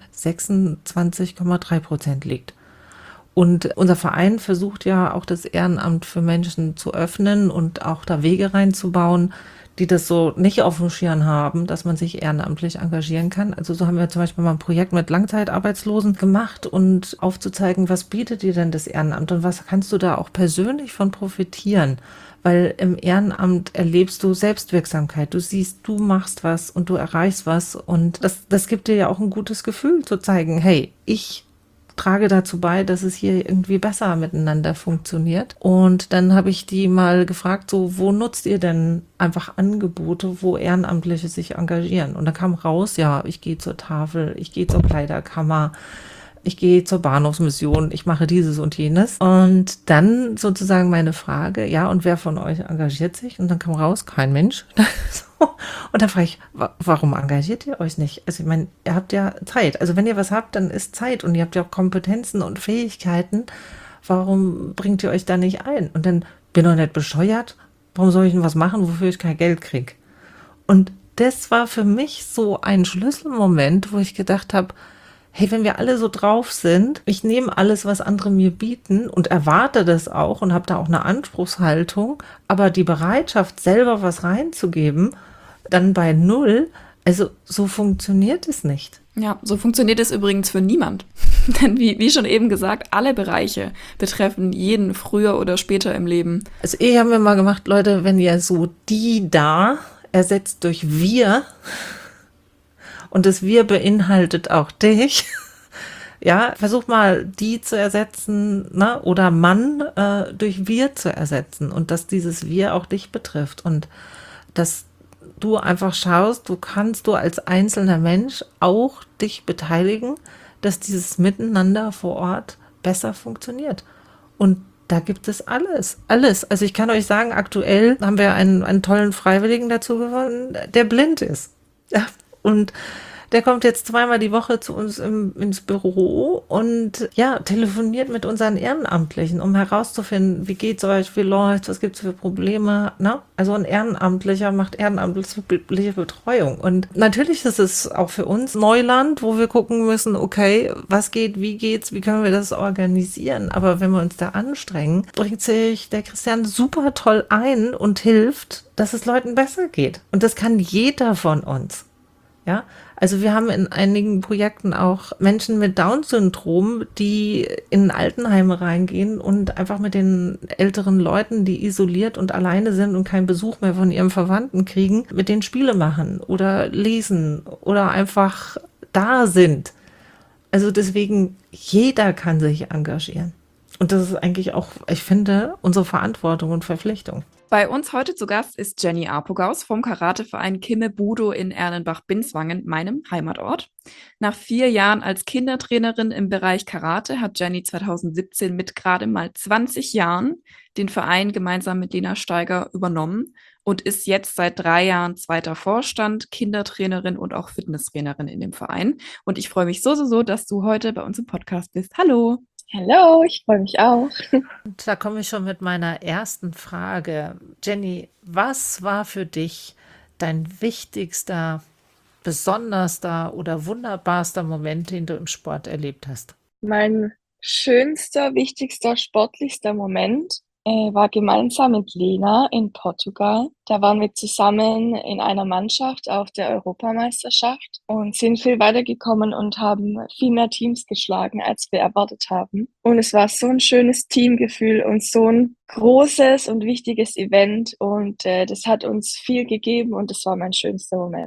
26,3% liegt. Und unser Verein versucht ja auch das Ehrenamt für Menschen zu öffnen und auch da Wege reinzubauen, die das so nicht auf dem Schirm haben, dass man sich ehrenamtlich engagieren kann. Also so haben wir zum Beispiel mal ein Projekt mit Langzeitarbeitslosen gemacht und aufzuzeigen, was bietet dir denn das Ehrenamt und was kannst du da auch persönlich von profitieren? Weil im Ehrenamt erlebst du Selbstwirksamkeit. Du siehst, du machst was und du erreichst was. Und das gibt dir ja auch ein gutes Gefühl zu zeigen, hey, ich trage dazu bei, dass es hier irgendwie besser miteinander funktioniert. Und dann habe ich die mal gefragt, so, wo nutzt ihr denn einfach Angebote, wo Ehrenamtliche sich engagieren? Und da kam raus, ja, ich gehe zur Tafel, ich gehe zur Kleiderkammer, ich gehe zur Bahnhofsmission, ich mache dieses und jenes. Und dann sozusagen meine Frage, ja, und wer von euch engagiert sich? Und dann kam raus, kein Mensch. So. Und dann frage ich, warum engagiert ihr euch nicht? Also ich meine, ihr habt ja Zeit. Also wenn ihr was habt, dann ist Zeit und ihr habt ja auch Kompetenzen und Fähigkeiten. Warum bringt ihr euch da nicht ein? Und dann bin ich doch nicht bescheuert. Warum soll ich denn was machen, wofür ich kein Geld kriege? Und das war für mich so ein Schlüsselmoment, wo ich gedacht habe, hey, wenn wir alle so drauf sind, ich nehme alles, was andere mir bieten und erwarte das auch und habe da auch eine Anspruchshaltung, aber die Bereitschaft, selber was reinzugeben, dann bei null, also so funktioniert es nicht. Ja, so funktioniert es übrigens für niemand. Denn wie schon eben gesagt, alle Bereiche betreffen jeden früher oder später im Leben. Also ich habe mir mal gemacht, Leute, wenn ihr so die da ersetzt durch wir, und das Wir beinhaltet auch dich. Ja, versuch mal, die zu ersetzen, ne, oder Mann durch Wir zu ersetzen und dass dieses Wir auch dich betrifft und dass du einfach schaust, du als einzelner Mensch auch dich beteiligen, dass dieses Miteinander vor Ort besser funktioniert. Und da gibt es alles, alles. Also ich kann euch sagen, aktuell haben wir einen tollen Freiwilligen dazu gewonnen, der blind ist. Ja, und der kommt jetzt zweimal die Woche zu uns ins Büro und ja, telefoniert mit unseren Ehrenamtlichen, um herauszufinden, wie geht's euch, wie läuft's, was gibt's für Probleme, ne? Also ein Ehrenamtlicher macht ehrenamtliche Betreuung. Und natürlich ist es auch für uns Neuland, wo wir gucken müssen, okay, was geht, wie geht's, wie können wir das organisieren? Aber wenn wir uns da anstrengen, bringt sich der Christian super toll ein und hilft, dass es Leuten besser geht. Und das kann jeder von uns. Ja, also wir haben in einigen Projekten auch Menschen mit Down-Syndrom, die in Altenheime reingehen und einfach mit den älteren Leuten, die isoliert und alleine sind und keinen Besuch mehr von ihrem Verwandten kriegen, mit denen Spiele machen oder lesen oder einfach da sind. Also deswegen, jeder kann sich engagieren. Und das ist eigentlich auch, ich finde, unsere Verantwortung und Verpflichtung. Bei uns heute zu Gast ist Jenny Apogaus vom Karateverein Kimme Budo in Erlenbach-Binswangen, meinem Heimatort. Nach 4 Jahren als Kindertrainerin im Bereich Karate hat Jenny 2017 mit gerade mal 20 Jahren den Verein gemeinsam mit Lena Steiger übernommen und ist jetzt seit 3 Jahren zweiter Vorstand, Kindertrainerin und auch Fitnesstrainerin in dem Verein. Und ich freue mich so, dass du heute bei uns im Podcast bist. Hallo! Hallo, ich freue mich auch. Und da komme ich schon mit meiner ersten Frage. Jenny, was war für dich dein wichtigster, besonderster oder wunderbarster Moment, den du im Sport erlebt hast? Mein schönster, wichtigster, sportlichster Moment war gemeinsam mit Lena in Portugal. Da waren wir zusammen in einer Mannschaft auf der Europameisterschaft und sind viel weitergekommen und haben viel mehr Teams geschlagen, als wir erwartet haben. Und es war so ein schönes Teamgefühl und so ein großes und wichtiges Event und das hat uns viel gegeben und das war mein schönster Moment.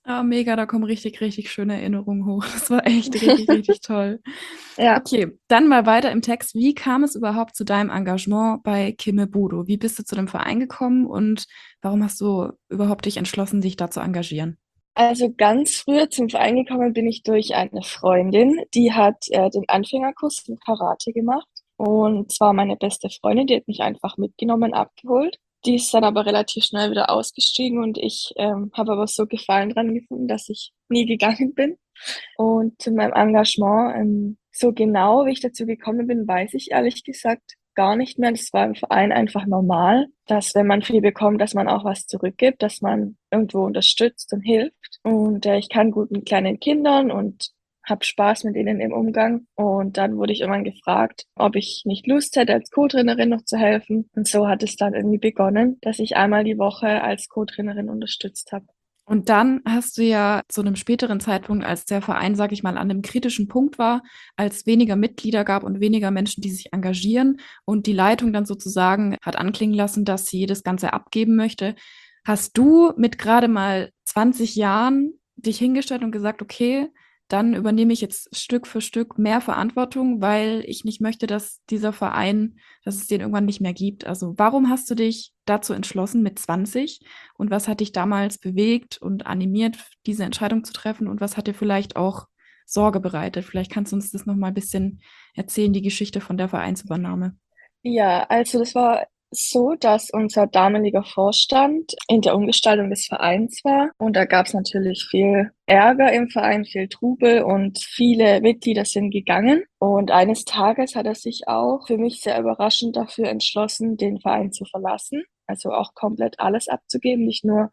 Ah, mega, da kommen richtig, richtig schöne Erinnerungen hoch. Das war echt richtig, richtig toll. Ja, Okay, dann mal weiter im Text. Wie kam es überhaupt zu deinem Engagement bei Kimme Bodo? Wie bist du zu dem Verein gekommen und warum hast du überhaupt dich entschlossen, dich da zu engagieren? also ganz früher zum Verein gekommen bin ich durch eine Freundin, die hat den Anfängerkurs im Karate gemacht. Und zwar meine beste Freundin, die hat mich einfach mitgenommen, abgeholt. Die ist dann aber relativ schnell wieder ausgestiegen und ich habe aber so Gefallen dran gefunden, dass ich nie gegangen bin. Und zu meinem Engagement, so genau wie ich dazu gekommen bin, weiß ich ehrlich gesagt gar nicht mehr. Das war im Verein einfach normal, dass wenn man viel bekommt, dass man auch was zurückgibt, dass man irgendwo unterstützt und hilft. Und ich kann gut mit kleinen Kindern und habe Spaß mit ihnen im Umgang. Und dann wurde ich irgendwann gefragt, ob ich nicht Lust hätte, als Co-Trainerin noch zu helfen. Und so hat es dann irgendwie begonnen, dass ich einmal die Woche als Co-Trainerin unterstützt habe. Und dann hast du ja zu einem späteren Zeitpunkt, als der Verein, sage ich mal, an einem kritischen Punkt war, als weniger Mitglieder gab und weniger Menschen, die sich engagieren und die Leitung dann sozusagen hat anklingen lassen, dass sie das Ganze abgeben möchte, hast du mit gerade mal 20 Jahren dich hingestellt und gesagt, okay, dann übernehme ich jetzt Stück für Stück mehr Verantwortung, weil ich nicht möchte, dass dieser Verein, dass es den irgendwann nicht mehr gibt. Also warum hast du dich dazu entschlossen mit 20? Und was hat dich damals bewegt und animiert, diese Entscheidung zu treffen? Und was hat dir vielleicht auch Sorge bereitet? Vielleicht kannst du uns das noch mal ein bisschen erzählen, die Geschichte von der Vereinsübernahme. Ja, also das war so, dass unser damaliger Vorstand in der Umgestaltung des Vereins war und da gab es natürlich viel Ärger im Verein, viel Trubel und viele Mitglieder sind gegangen. Und eines Tages hat er sich auch für mich sehr überraschend dafür entschlossen, den Verein zu verlassen, also auch komplett alles abzugeben, nicht nur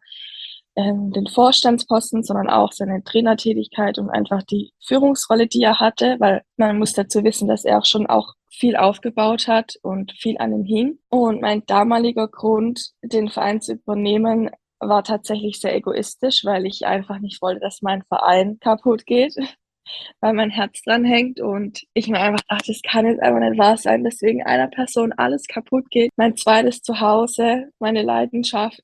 den Vorstandsposten, sondern auch seine Trainertätigkeit und einfach die Führungsrolle, die er hatte, weil man muss dazu wissen, dass er auch schon auch viel aufgebaut hat und viel an ihm hing. Und mein damaliger Grund, den Verein zu übernehmen, war tatsächlich sehr egoistisch, weil ich einfach nicht wollte, dass mein Verein kaputt geht, weil mein Herz dran hängt und ich mir einfach dachte, das kann jetzt einfach nicht wahr sein, dass wegen einer Person alles kaputt geht. Mein zweites Zuhause, meine Leidenschaft,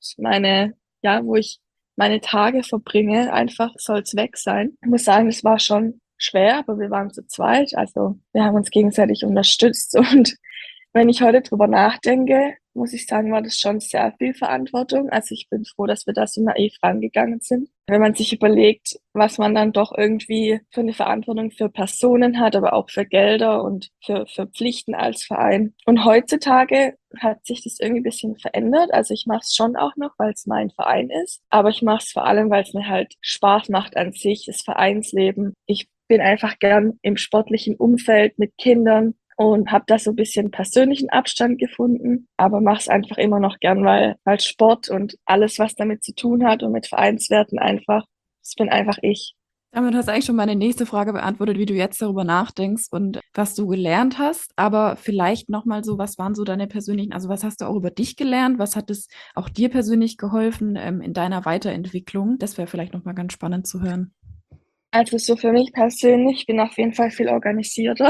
ja, wo ich meine Tage verbringe, einfach soll's weg sein. Ich muss sagen, es war schon schwer, aber wir waren zu zweit, also wir haben uns gegenseitig unterstützt und wenn ich heute drüber nachdenke, muss ich sagen, war das schon sehr viel Verantwortung. Also ich bin froh, dass wir da so naiv rangegangen sind. Wenn man sich überlegt, was man dann doch irgendwie für eine Verantwortung für Personen hat, aber auch für Gelder und für Pflichten als Verein. Und heutzutage hat sich das irgendwie ein bisschen verändert. Also ich mache es schon auch noch, weil es mein Verein ist. Aber ich mache es vor allem, weil es mir halt Spaß macht an sich, das Vereinsleben. Ich bin einfach gern im sportlichen Umfeld mit Kindern und habe da so ein bisschen persönlichen Abstand gefunden, aber mache es einfach immer noch gern, weil Sport und alles, was damit zu tun hat und mit Vereinswerten einfach, das bin einfach ich. Damit hast du eigentlich schon meine nächste Frage beantwortet, wie du jetzt darüber nachdenkst und was du gelernt hast. Aber vielleicht noch mal so, was waren so deine persönlichen, also was hast du auch über dich gelernt? Was hat es auch dir persönlich geholfen in deiner Weiterentwicklung? Das wäre vielleicht noch mal ganz spannend zu hören. Also so für mich persönlich, ich bin auf jeden Fall viel organisierter.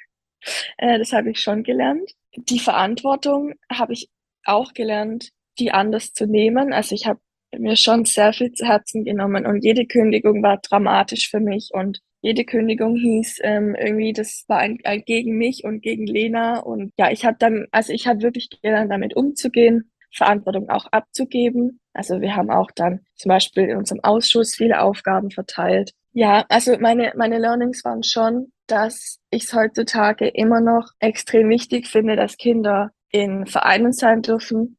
Das habe ich schon gelernt. Die Verantwortung habe ich auch gelernt, die anders zu nehmen. Also ich habe mir schon sehr viel zu Herzen genommen und jede Kündigung war dramatisch für mich und jede Kündigung hieß irgendwie, das war ein gegen mich und gegen Lena und ja, ich habe wirklich gelernt, damit umzugehen, Verantwortung auch abzugeben. Also wir haben auch dann zum Beispiel in unserem Ausschuss viele Aufgaben verteilt. Ja, also meine Learnings waren schon, dass ich es heutzutage immer noch extrem wichtig finde, dass Kinder in Vereinen sein dürfen,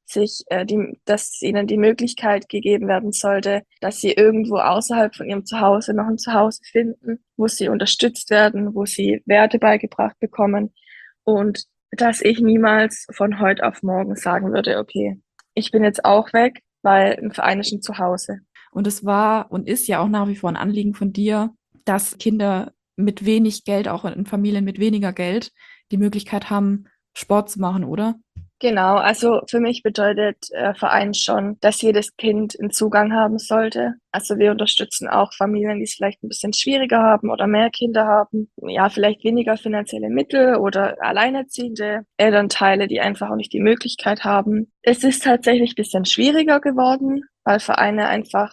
dass ihnen die Möglichkeit gegeben werden sollte, dass sie irgendwo außerhalb von ihrem Zuhause noch ein Zuhause finden, wo sie unterstützt werden, wo sie Werte beigebracht bekommen und dass ich niemals von heute auf morgen sagen würde, okay, ich bin jetzt auch weg, weil ein Verein ist ein Zuhause. Und es war und ist ja auch nach wie vor ein Anliegen von dir, dass Kinder mit wenig Geld, auch in Familien mit weniger Geld, die Möglichkeit haben, Sport zu machen, oder? Genau, also für mich bedeutet Verein schon, dass jedes Kind einen Zugang haben sollte. Also wir unterstützen auch Familien, die es vielleicht ein bisschen schwieriger haben oder mehr Kinder haben. Ja, vielleicht weniger finanzielle Mittel oder alleinerziehende Elternteile, die einfach auch nicht die Möglichkeit haben. Es ist tatsächlich ein bisschen schwieriger geworden, weil Vereine einfach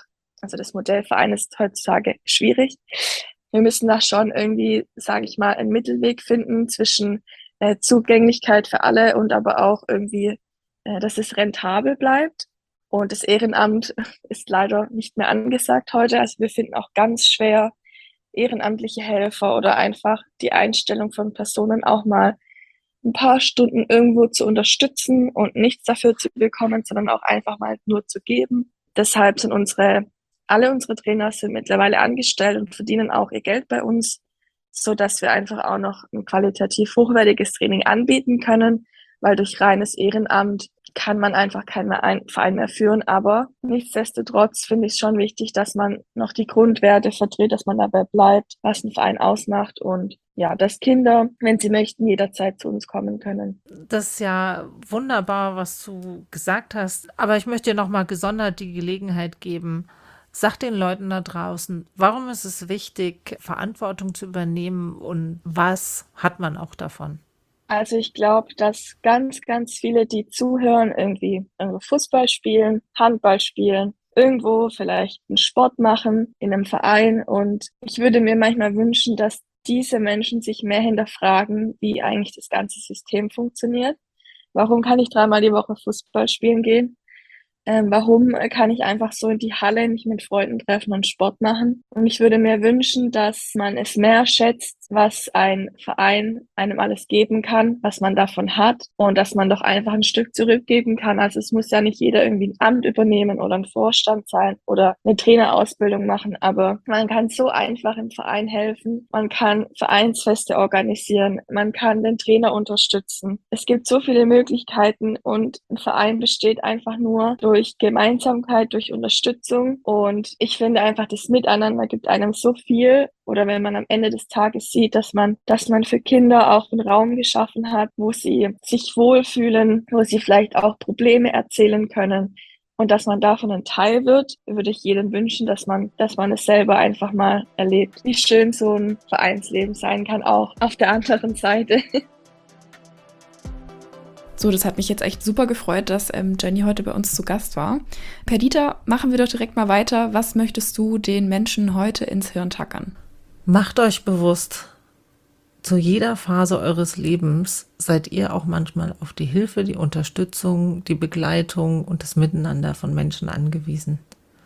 Also das Modellverein ist heutzutage schwierig. Wir müssen da schon irgendwie, sage ich mal, einen Mittelweg finden zwischen Zugänglichkeit für alle und aber auch irgendwie, dass es rentabel bleibt. Und das Ehrenamt ist leider nicht mehr angesagt heute. Also wir finden auch ganz schwer ehrenamtliche Helfer oder einfach die Einstellung von Personen auch mal ein paar Stunden irgendwo zu unterstützen und nichts dafür zu bekommen, sondern auch einfach mal nur zu geben. Deshalb sind alle unsere Trainer sind mittlerweile angestellt und verdienen auch ihr Geld bei uns, so dass wir einfach auch noch ein qualitativ hochwertiges Training anbieten können, weil durch reines Ehrenamt kann man einfach keinen Verein mehr führen. Aber nichtsdestotrotz finde ich es schon wichtig, dass man noch die Grundwerte vertritt, dass man dabei bleibt, was ein Verein ausmacht und ja, dass Kinder, wenn sie möchten, jederzeit zu uns kommen können. Das ist ja wunderbar, was du gesagt hast. Aber ich möchte dir nochmal gesondert die Gelegenheit geben. Sag den Leuten da draußen, warum ist es wichtig, Verantwortung zu übernehmen und was hat man auch davon? Also ich glaube, dass ganz, ganz viele, die zuhören, irgendwie irgendwo Fußball spielen, Handball spielen, irgendwo vielleicht einen Sport machen in einem Verein. Und ich würde mir manchmal wünschen, dass diese Menschen sich mehr hinterfragen, wie eigentlich das ganze System funktioniert. Warum kann ich 3-mal die Woche Fußball spielen gehen? Warum kann ich einfach so in die Halle mich mit Freunden treffen und Sport machen? Und ich würde mir wünschen, dass man es mehr schätzt, was ein Verein einem alles geben kann, was man davon hat und dass man doch einfach ein Stück zurückgeben kann. Also es muss ja nicht jeder irgendwie ein Amt übernehmen oder ein Vorstand sein oder eine Trainerausbildung machen, aber man kann so einfach im Verein helfen. Man kann Vereinsfeste organisieren, man kann den Trainer unterstützen. Es gibt so viele Möglichkeiten und ein Verein besteht einfach nur durch Gemeinsamkeit, durch Unterstützung. Und ich finde einfach, das Miteinander gibt einem so viel. Oder wenn man am Ende des Tages sieht, dass man für Kinder auch einen Raum geschaffen hat, wo sie sich wohlfühlen, wo sie vielleicht auch Probleme erzählen können. Und dass man davon ein Teil wird, würde ich jedem wünschen, dass man es selber einfach mal erlebt, wie schön so ein Vereinsleben sein kann, auch auf der anderen Seite. So, das hat mich jetzt echt super gefreut, dass Jenny heute bei uns zu Gast war. Perdita, machen wir doch direkt mal weiter. Was möchtest du den Menschen heute ins Hirn tackern? Macht euch bewusst, zu jeder Phase eures Lebens seid ihr auch manchmal auf die Hilfe, die Unterstützung, die Begleitung und das Miteinander von Menschen angewiesen.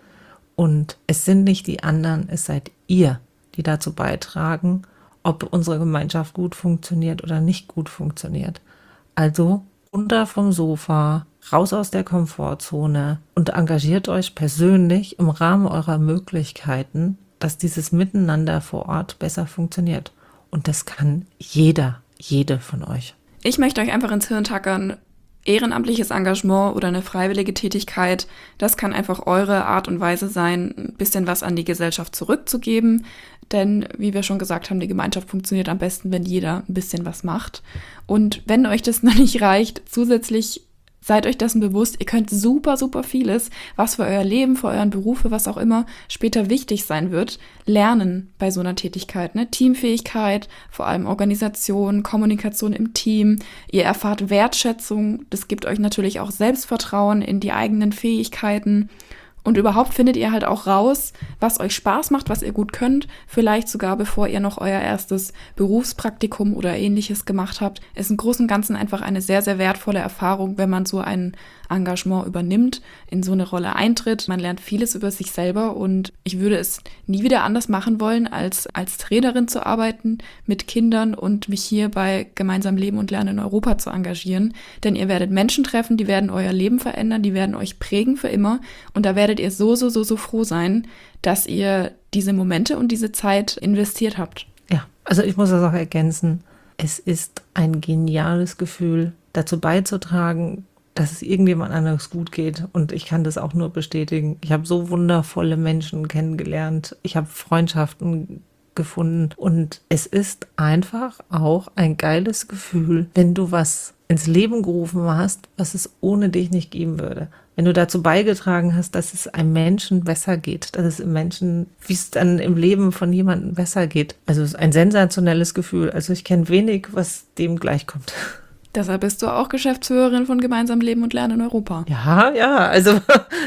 Und es sind nicht die anderen, es seid ihr, die dazu beitragen, ob unsere Gemeinschaft gut funktioniert oder nicht gut funktioniert. Also runter vom Sofa, raus aus der Komfortzone und engagiert euch persönlich im Rahmen eurer Möglichkeiten, dass dieses Miteinander vor Ort besser funktioniert. Und das kann jede von euch. Ich möchte euch einfach ins Hirn tackern, ehrenamtliches Engagement oder eine freiwillige Tätigkeit, das kann einfach eure Art und Weise sein, ein bisschen was an die Gesellschaft zurückzugeben. Denn, wie wir schon gesagt haben, die Gemeinschaft funktioniert am besten, wenn jeder ein bisschen was macht. Und wenn euch das noch nicht reicht, zusätzlich seid euch dessen bewusst, ihr könnt super, super vieles, was für euer Leben, für euren Beruf, für was auch immer später wichtig sein wird, lernen bei so einer Tätigkeit. Ne? Teamfähigkeit, vor allem Organisation, Kommunikation im Team. Ihr erfahrt Wertschätzung, das gibt euch natürlich auch Selbstvertrauen in die eigenen Fähigkeiten. Und überhaupt findet ihr halt auch raus, was euch Spaß macht, was ihr gut könnt. Vielleicht sogar, bevor ihr noch euer erstes Berufspraktikum oder Ähnliches gemacht habt. Ist im Großen und Ganzen einfach eine sehr, sehr wertvolle Erfahrung, wenn man so ein Engagement übernimmt, in so eine Rolle eintritt. Man lernt vieles über sich selber und ich würde es nie wieder anders machen wollen, als Trainerin zu arbeiten mit Kindern und mich hier bei Gemeinsam Leben und Lernen in Europa zu engagieren. Denn ihr werdet Menschen treffen, die werden euer Leben verändern, die werden euch prägen für immer und da werdet ihr so froh sein, dass ihr diese Momente und diese Zeit investiert habt. Ja, also ich muss das auch ergänzen. Es ist ein geniales Gefühl, dazu beizutragen, dass es irgendjemand anderes gut geht. Und ich kann das auch nur bestätigen. Ich habe so wundervolle Menschen kennengelernt. Ich habe Freundschaften gefunden. Und es ist einfach auch ein geiles Gefühl, wenn du was ins Leben gerufen hast, was es ohne dich nicht geben würde. Wenn du dazu beigetragen hast, dass es einem Menschen besser geht, dass es im Menschen, wie es dann im Leben von jemandem besser geht. Also es ist ein sensationelles Gefühl. Also ich kenne wenig, was dem gleichkommt. Deshalb bist du auch Geschäftsführerin von Gemeinsam Leben und Lernen in Europa. Ja, also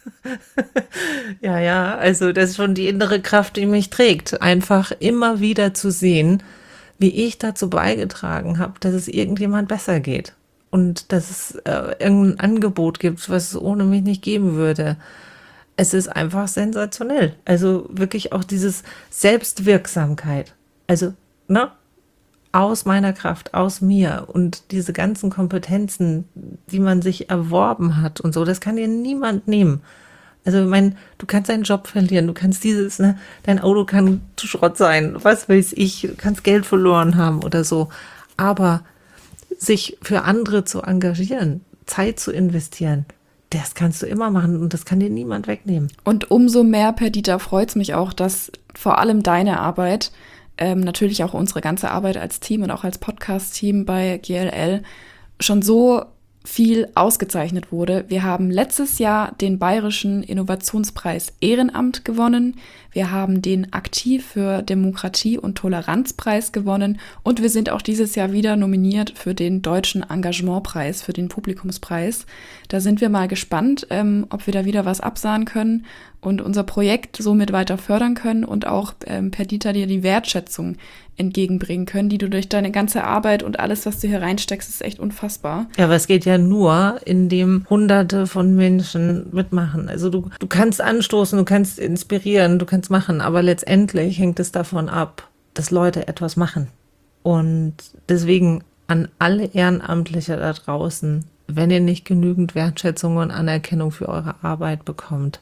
Ja, ja, also das ist schon die innere Kraft, die mich trägt. Einfach immer wieder zu sehen, wie ich dazu beigetragen habe, dass es irgendjemand besser geht. Und dass es irgendein Angebot gibt, was es ohne mich nicht geben würde. Es ist einfach sensationell. Also wirklich auch dieses Selbstwirksamkeit. Also, ne? Aus meiner Kraft, aus mir und diese ganzen Kompetenzen, die man sich erworben hat und so, das kann dir niemand nehmen. Also, ich meine, du kannst deinen Job verlieren, du kannst dieses, ne, dein Auto kann zu Schrott sein, was weiß ich, du kannst Geld verloren haben oder so. Aber sich für andere zu engagieren, Zeit zu investieren, das kannst du immer machen und das kann dir niemand wegnehmen. Und umso mehr, Perdita, freut es mich auch, dass vor allem deine Arbeit, natürlich auch unsere ganze Arbeit als Team und auch als Podcast-Team bei GLL schon so viel ausgezeichnet wurde. Wir haben letztes Jahr den Bayerischen Innovationspreis Ehrenamt gewonnen. Wir haben den Aktiv für Demokratie und Toleranzpreis gewonnen. Und wir sind auch dieses Jahr wieder nominiert für den Deutschen Engagementpreis, für den Publikumspreis. Da sind wir mal gespannt, ob wir da wieder was absahen können und unser Projekt somit weiter fördern können und auch Perdita dir die Wertschätzung entgegenbringen können, die du durch deine ganze Arbeit und alles, was du hier reinsteckst, ist echt unfassbar. Ja, aber es geht ja nur, indem Hunderte von Menschen mitmachen. Also du kannst anstoßen, du kannst inspirieren, du kannst machen, aber letztendlich hängt es davon ab, dass Leute etwas machen. Und deswegen an alle Ehrenamtliche da draußen, wenn ihr nicht genügend Wertschätzung und Anerkennung für eure Arbeit bekommt,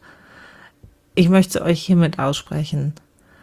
ich möchte euch hiermit aussprechen,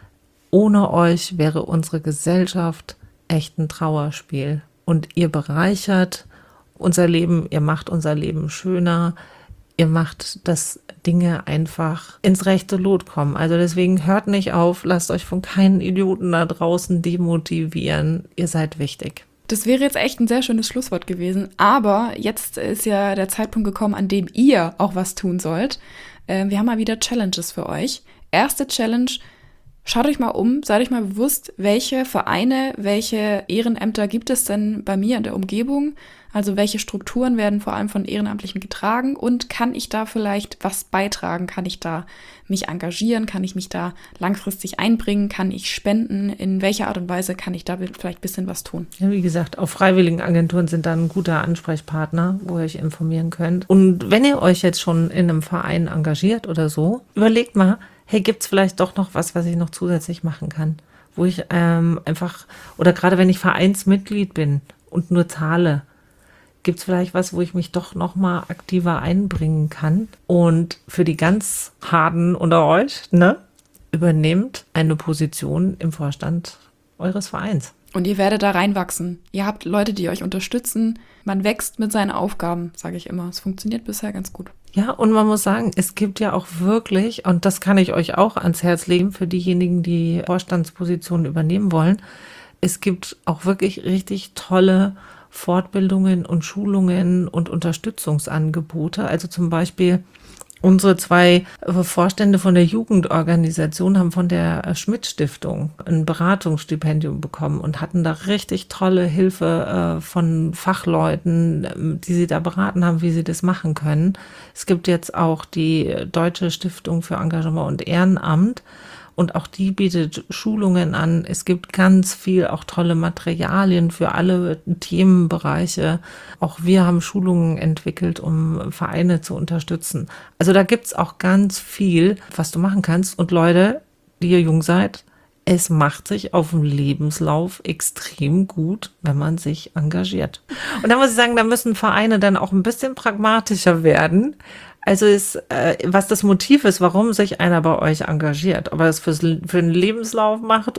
ohne euch wäre unsere Gesellschaft echt ein Trauerspiel. Und ihr bereichert unser Leben, ihr macht unser Leben schöner, ihr macht, dass Dinge einfach ins rechte Lot kommen. Also deswegen hört nicht auf, lasst euch von keinen Idioten da draußen demotivieren. Ihr seid wichtig. Das wäre jetzt echt ein sehr schönes Schlusswort gewesen, aber jetzt ist ja der Zeitpunkt gekommen, an dem ihr auch was tun sollt. Wir haben mal wieder Challenges für euch. Erste Challenge: Schaut euch mal um, seid euch mal bewusst, welche Vereine, welche Ehrenämter gibt es denn bei mir in der Umgebung? Also welche Strukturen werden vor allem von Ehrenamtlichen getragen und kann ich da vielleicht was beitragen? Kann ich da mich engagieren? Kann ich mich da langfristig einbringen? Kann ich spenden? In welcher Art und Weise kann ich da vielleicht ein bisschen was tun? Ja, wie gesagt, auch Freiwilligenagenturen sind da ein guter Ansprechpartner, wo ihr euch informieren könnt. Und wenn ihr euch jetzt schon in einem Verein engagiert oder so, überlegt mal, hey, gibt's vielleicht doch noch was ich noch zusätzlich machen kann? Wo ich einfach, oder gerade wenn ich Vereinsmitglied bin und nur zahle, gibt's vielleicht was, wo ich mich doch noch mal aktiver einbringen kann? Und für die ganz Harten unter euch, ne, übernehmt eine Position im Vorstand eures Vereins. Und ihr werdet da reinwachsen. Ihr habt Leute, die euch unterstützen. Man wächst mit seinen Aufgaben, sage ich immer. Es funktioniert bisher ganz gut. Ja, und man muss sagen, es gibt ja auch wirklich, und das kann ich euch auch ans Herz legen für diejenigen, die Vorstandspositionen übernehmen wollen, es gibt auch wirklich richtig tolle Fortbildungen und Schulungen und Unterstützungsangebote. Also zum Beispiel unsere 2 Vorstände von der Jugendorganisation haben von der Schmidt-Stiftung ein Beratungsstipendium bekommen und hatten da richtig tolle Hilfe von Fachleuten, die sie da beraten haben, wie sie das machen können. Es gibt jetzt auch die Deutsche Stiftung für Engagement und Ehrenamt. Und auch die bietet Schulungen an. Es gibt ganz viel, auch tolle Materialien für alle Themenbereiche. Auch wir haben Schulungen entwickelt, um Vereine zu unterstützen. Also da gibt's auch ganz viel, was du machen kannst. Und Leute, die ihr jung seid, es macht sich auf dem Lebenslauf extrem gut, wenn man sich engagiert. Und da muss ich sagen, da müssen Vereine dann auch ein bisschen pragmatischer werden. Also was das Motiv ist, warum sich einer bei euch engagiert, ob er es für einen Lebenslauf macht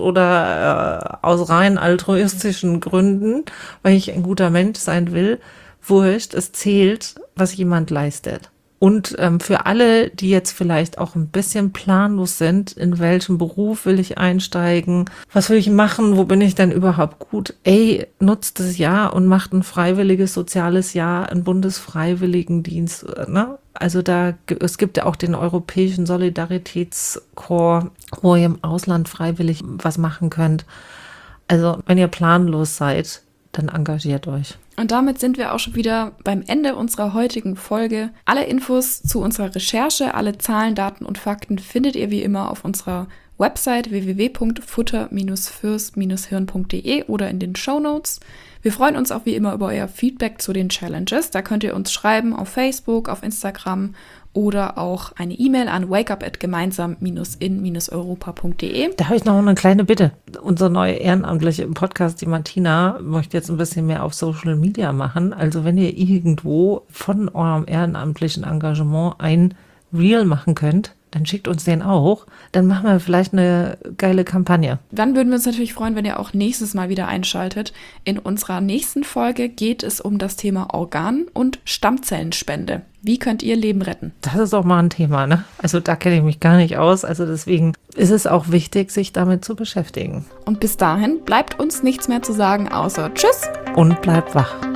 oder aus rein altruistischen Gründen, weil ich ein guter Mensch sein will, wurscht, es zählt, was jemand leistet. Und für alle, die jetzt vielleicht auch ein bisschen planlos sind, in welchem Beruf will ich einsteigen, was will ich machen, wo bin ich denn überhaupt gut? Ey, nutzt das Jahr und macht ein freiwilliges soziales Jahr, einen Bundesfreiwilligendienst, ne? Also es gibt ja auch den Europäischen Solidaritätskorps, wo ihr im Ausland freiwillig was machen könnt. Also wenn ihr planlos seid, dann engagiert euch. Und damit sind wir auch schon wieder beim Ende unserer heutigen Folge. Alle Infos zu unserer Recherche, alle Zahlen, Daten und Fakten findet ihr wie immer auf unserer Website www.futter-fürs-hirn.de oder in den Shownotes. Wir freuen uns auch wie immer über euer Feedback zu den Challenges. Da könnt ihr uns schreiben auf Facebook, auf Instagram oder auch eine E-Mail an wakeup@gemeinsam-in-europa.de. Da habe ich noch eine kleine Bitte. Unsere neue Ehrenamtliche im Podcast, die Martina, möchte jetzt ein bisschen mehr auf Social Media machen. Also wenn ihr irgendwo von eurem ehrenamtlichen Engagement ein Reel machen könnt, dann schickt uns den auch. Dann machen wir vielleicht eine geile Kampagne. Dann würden wir uns natürlich freuen, wenn ihr auch nächstes Mal wieder einschaltet. In unserer nächsten Folge geht es um das Thema Organ- und Stammzellenspende. Wie könnt ihr Leben retten? Das ist auch mal ein Thema, ne? Also da kenne ich mich gar nicht aus. Also deswegen ist es auch wichtig, sich damit zu beschäftigen. Und bis dahin bleibt uns nichts mehr zu sagen, außer Tschüss! Und bleibt wach.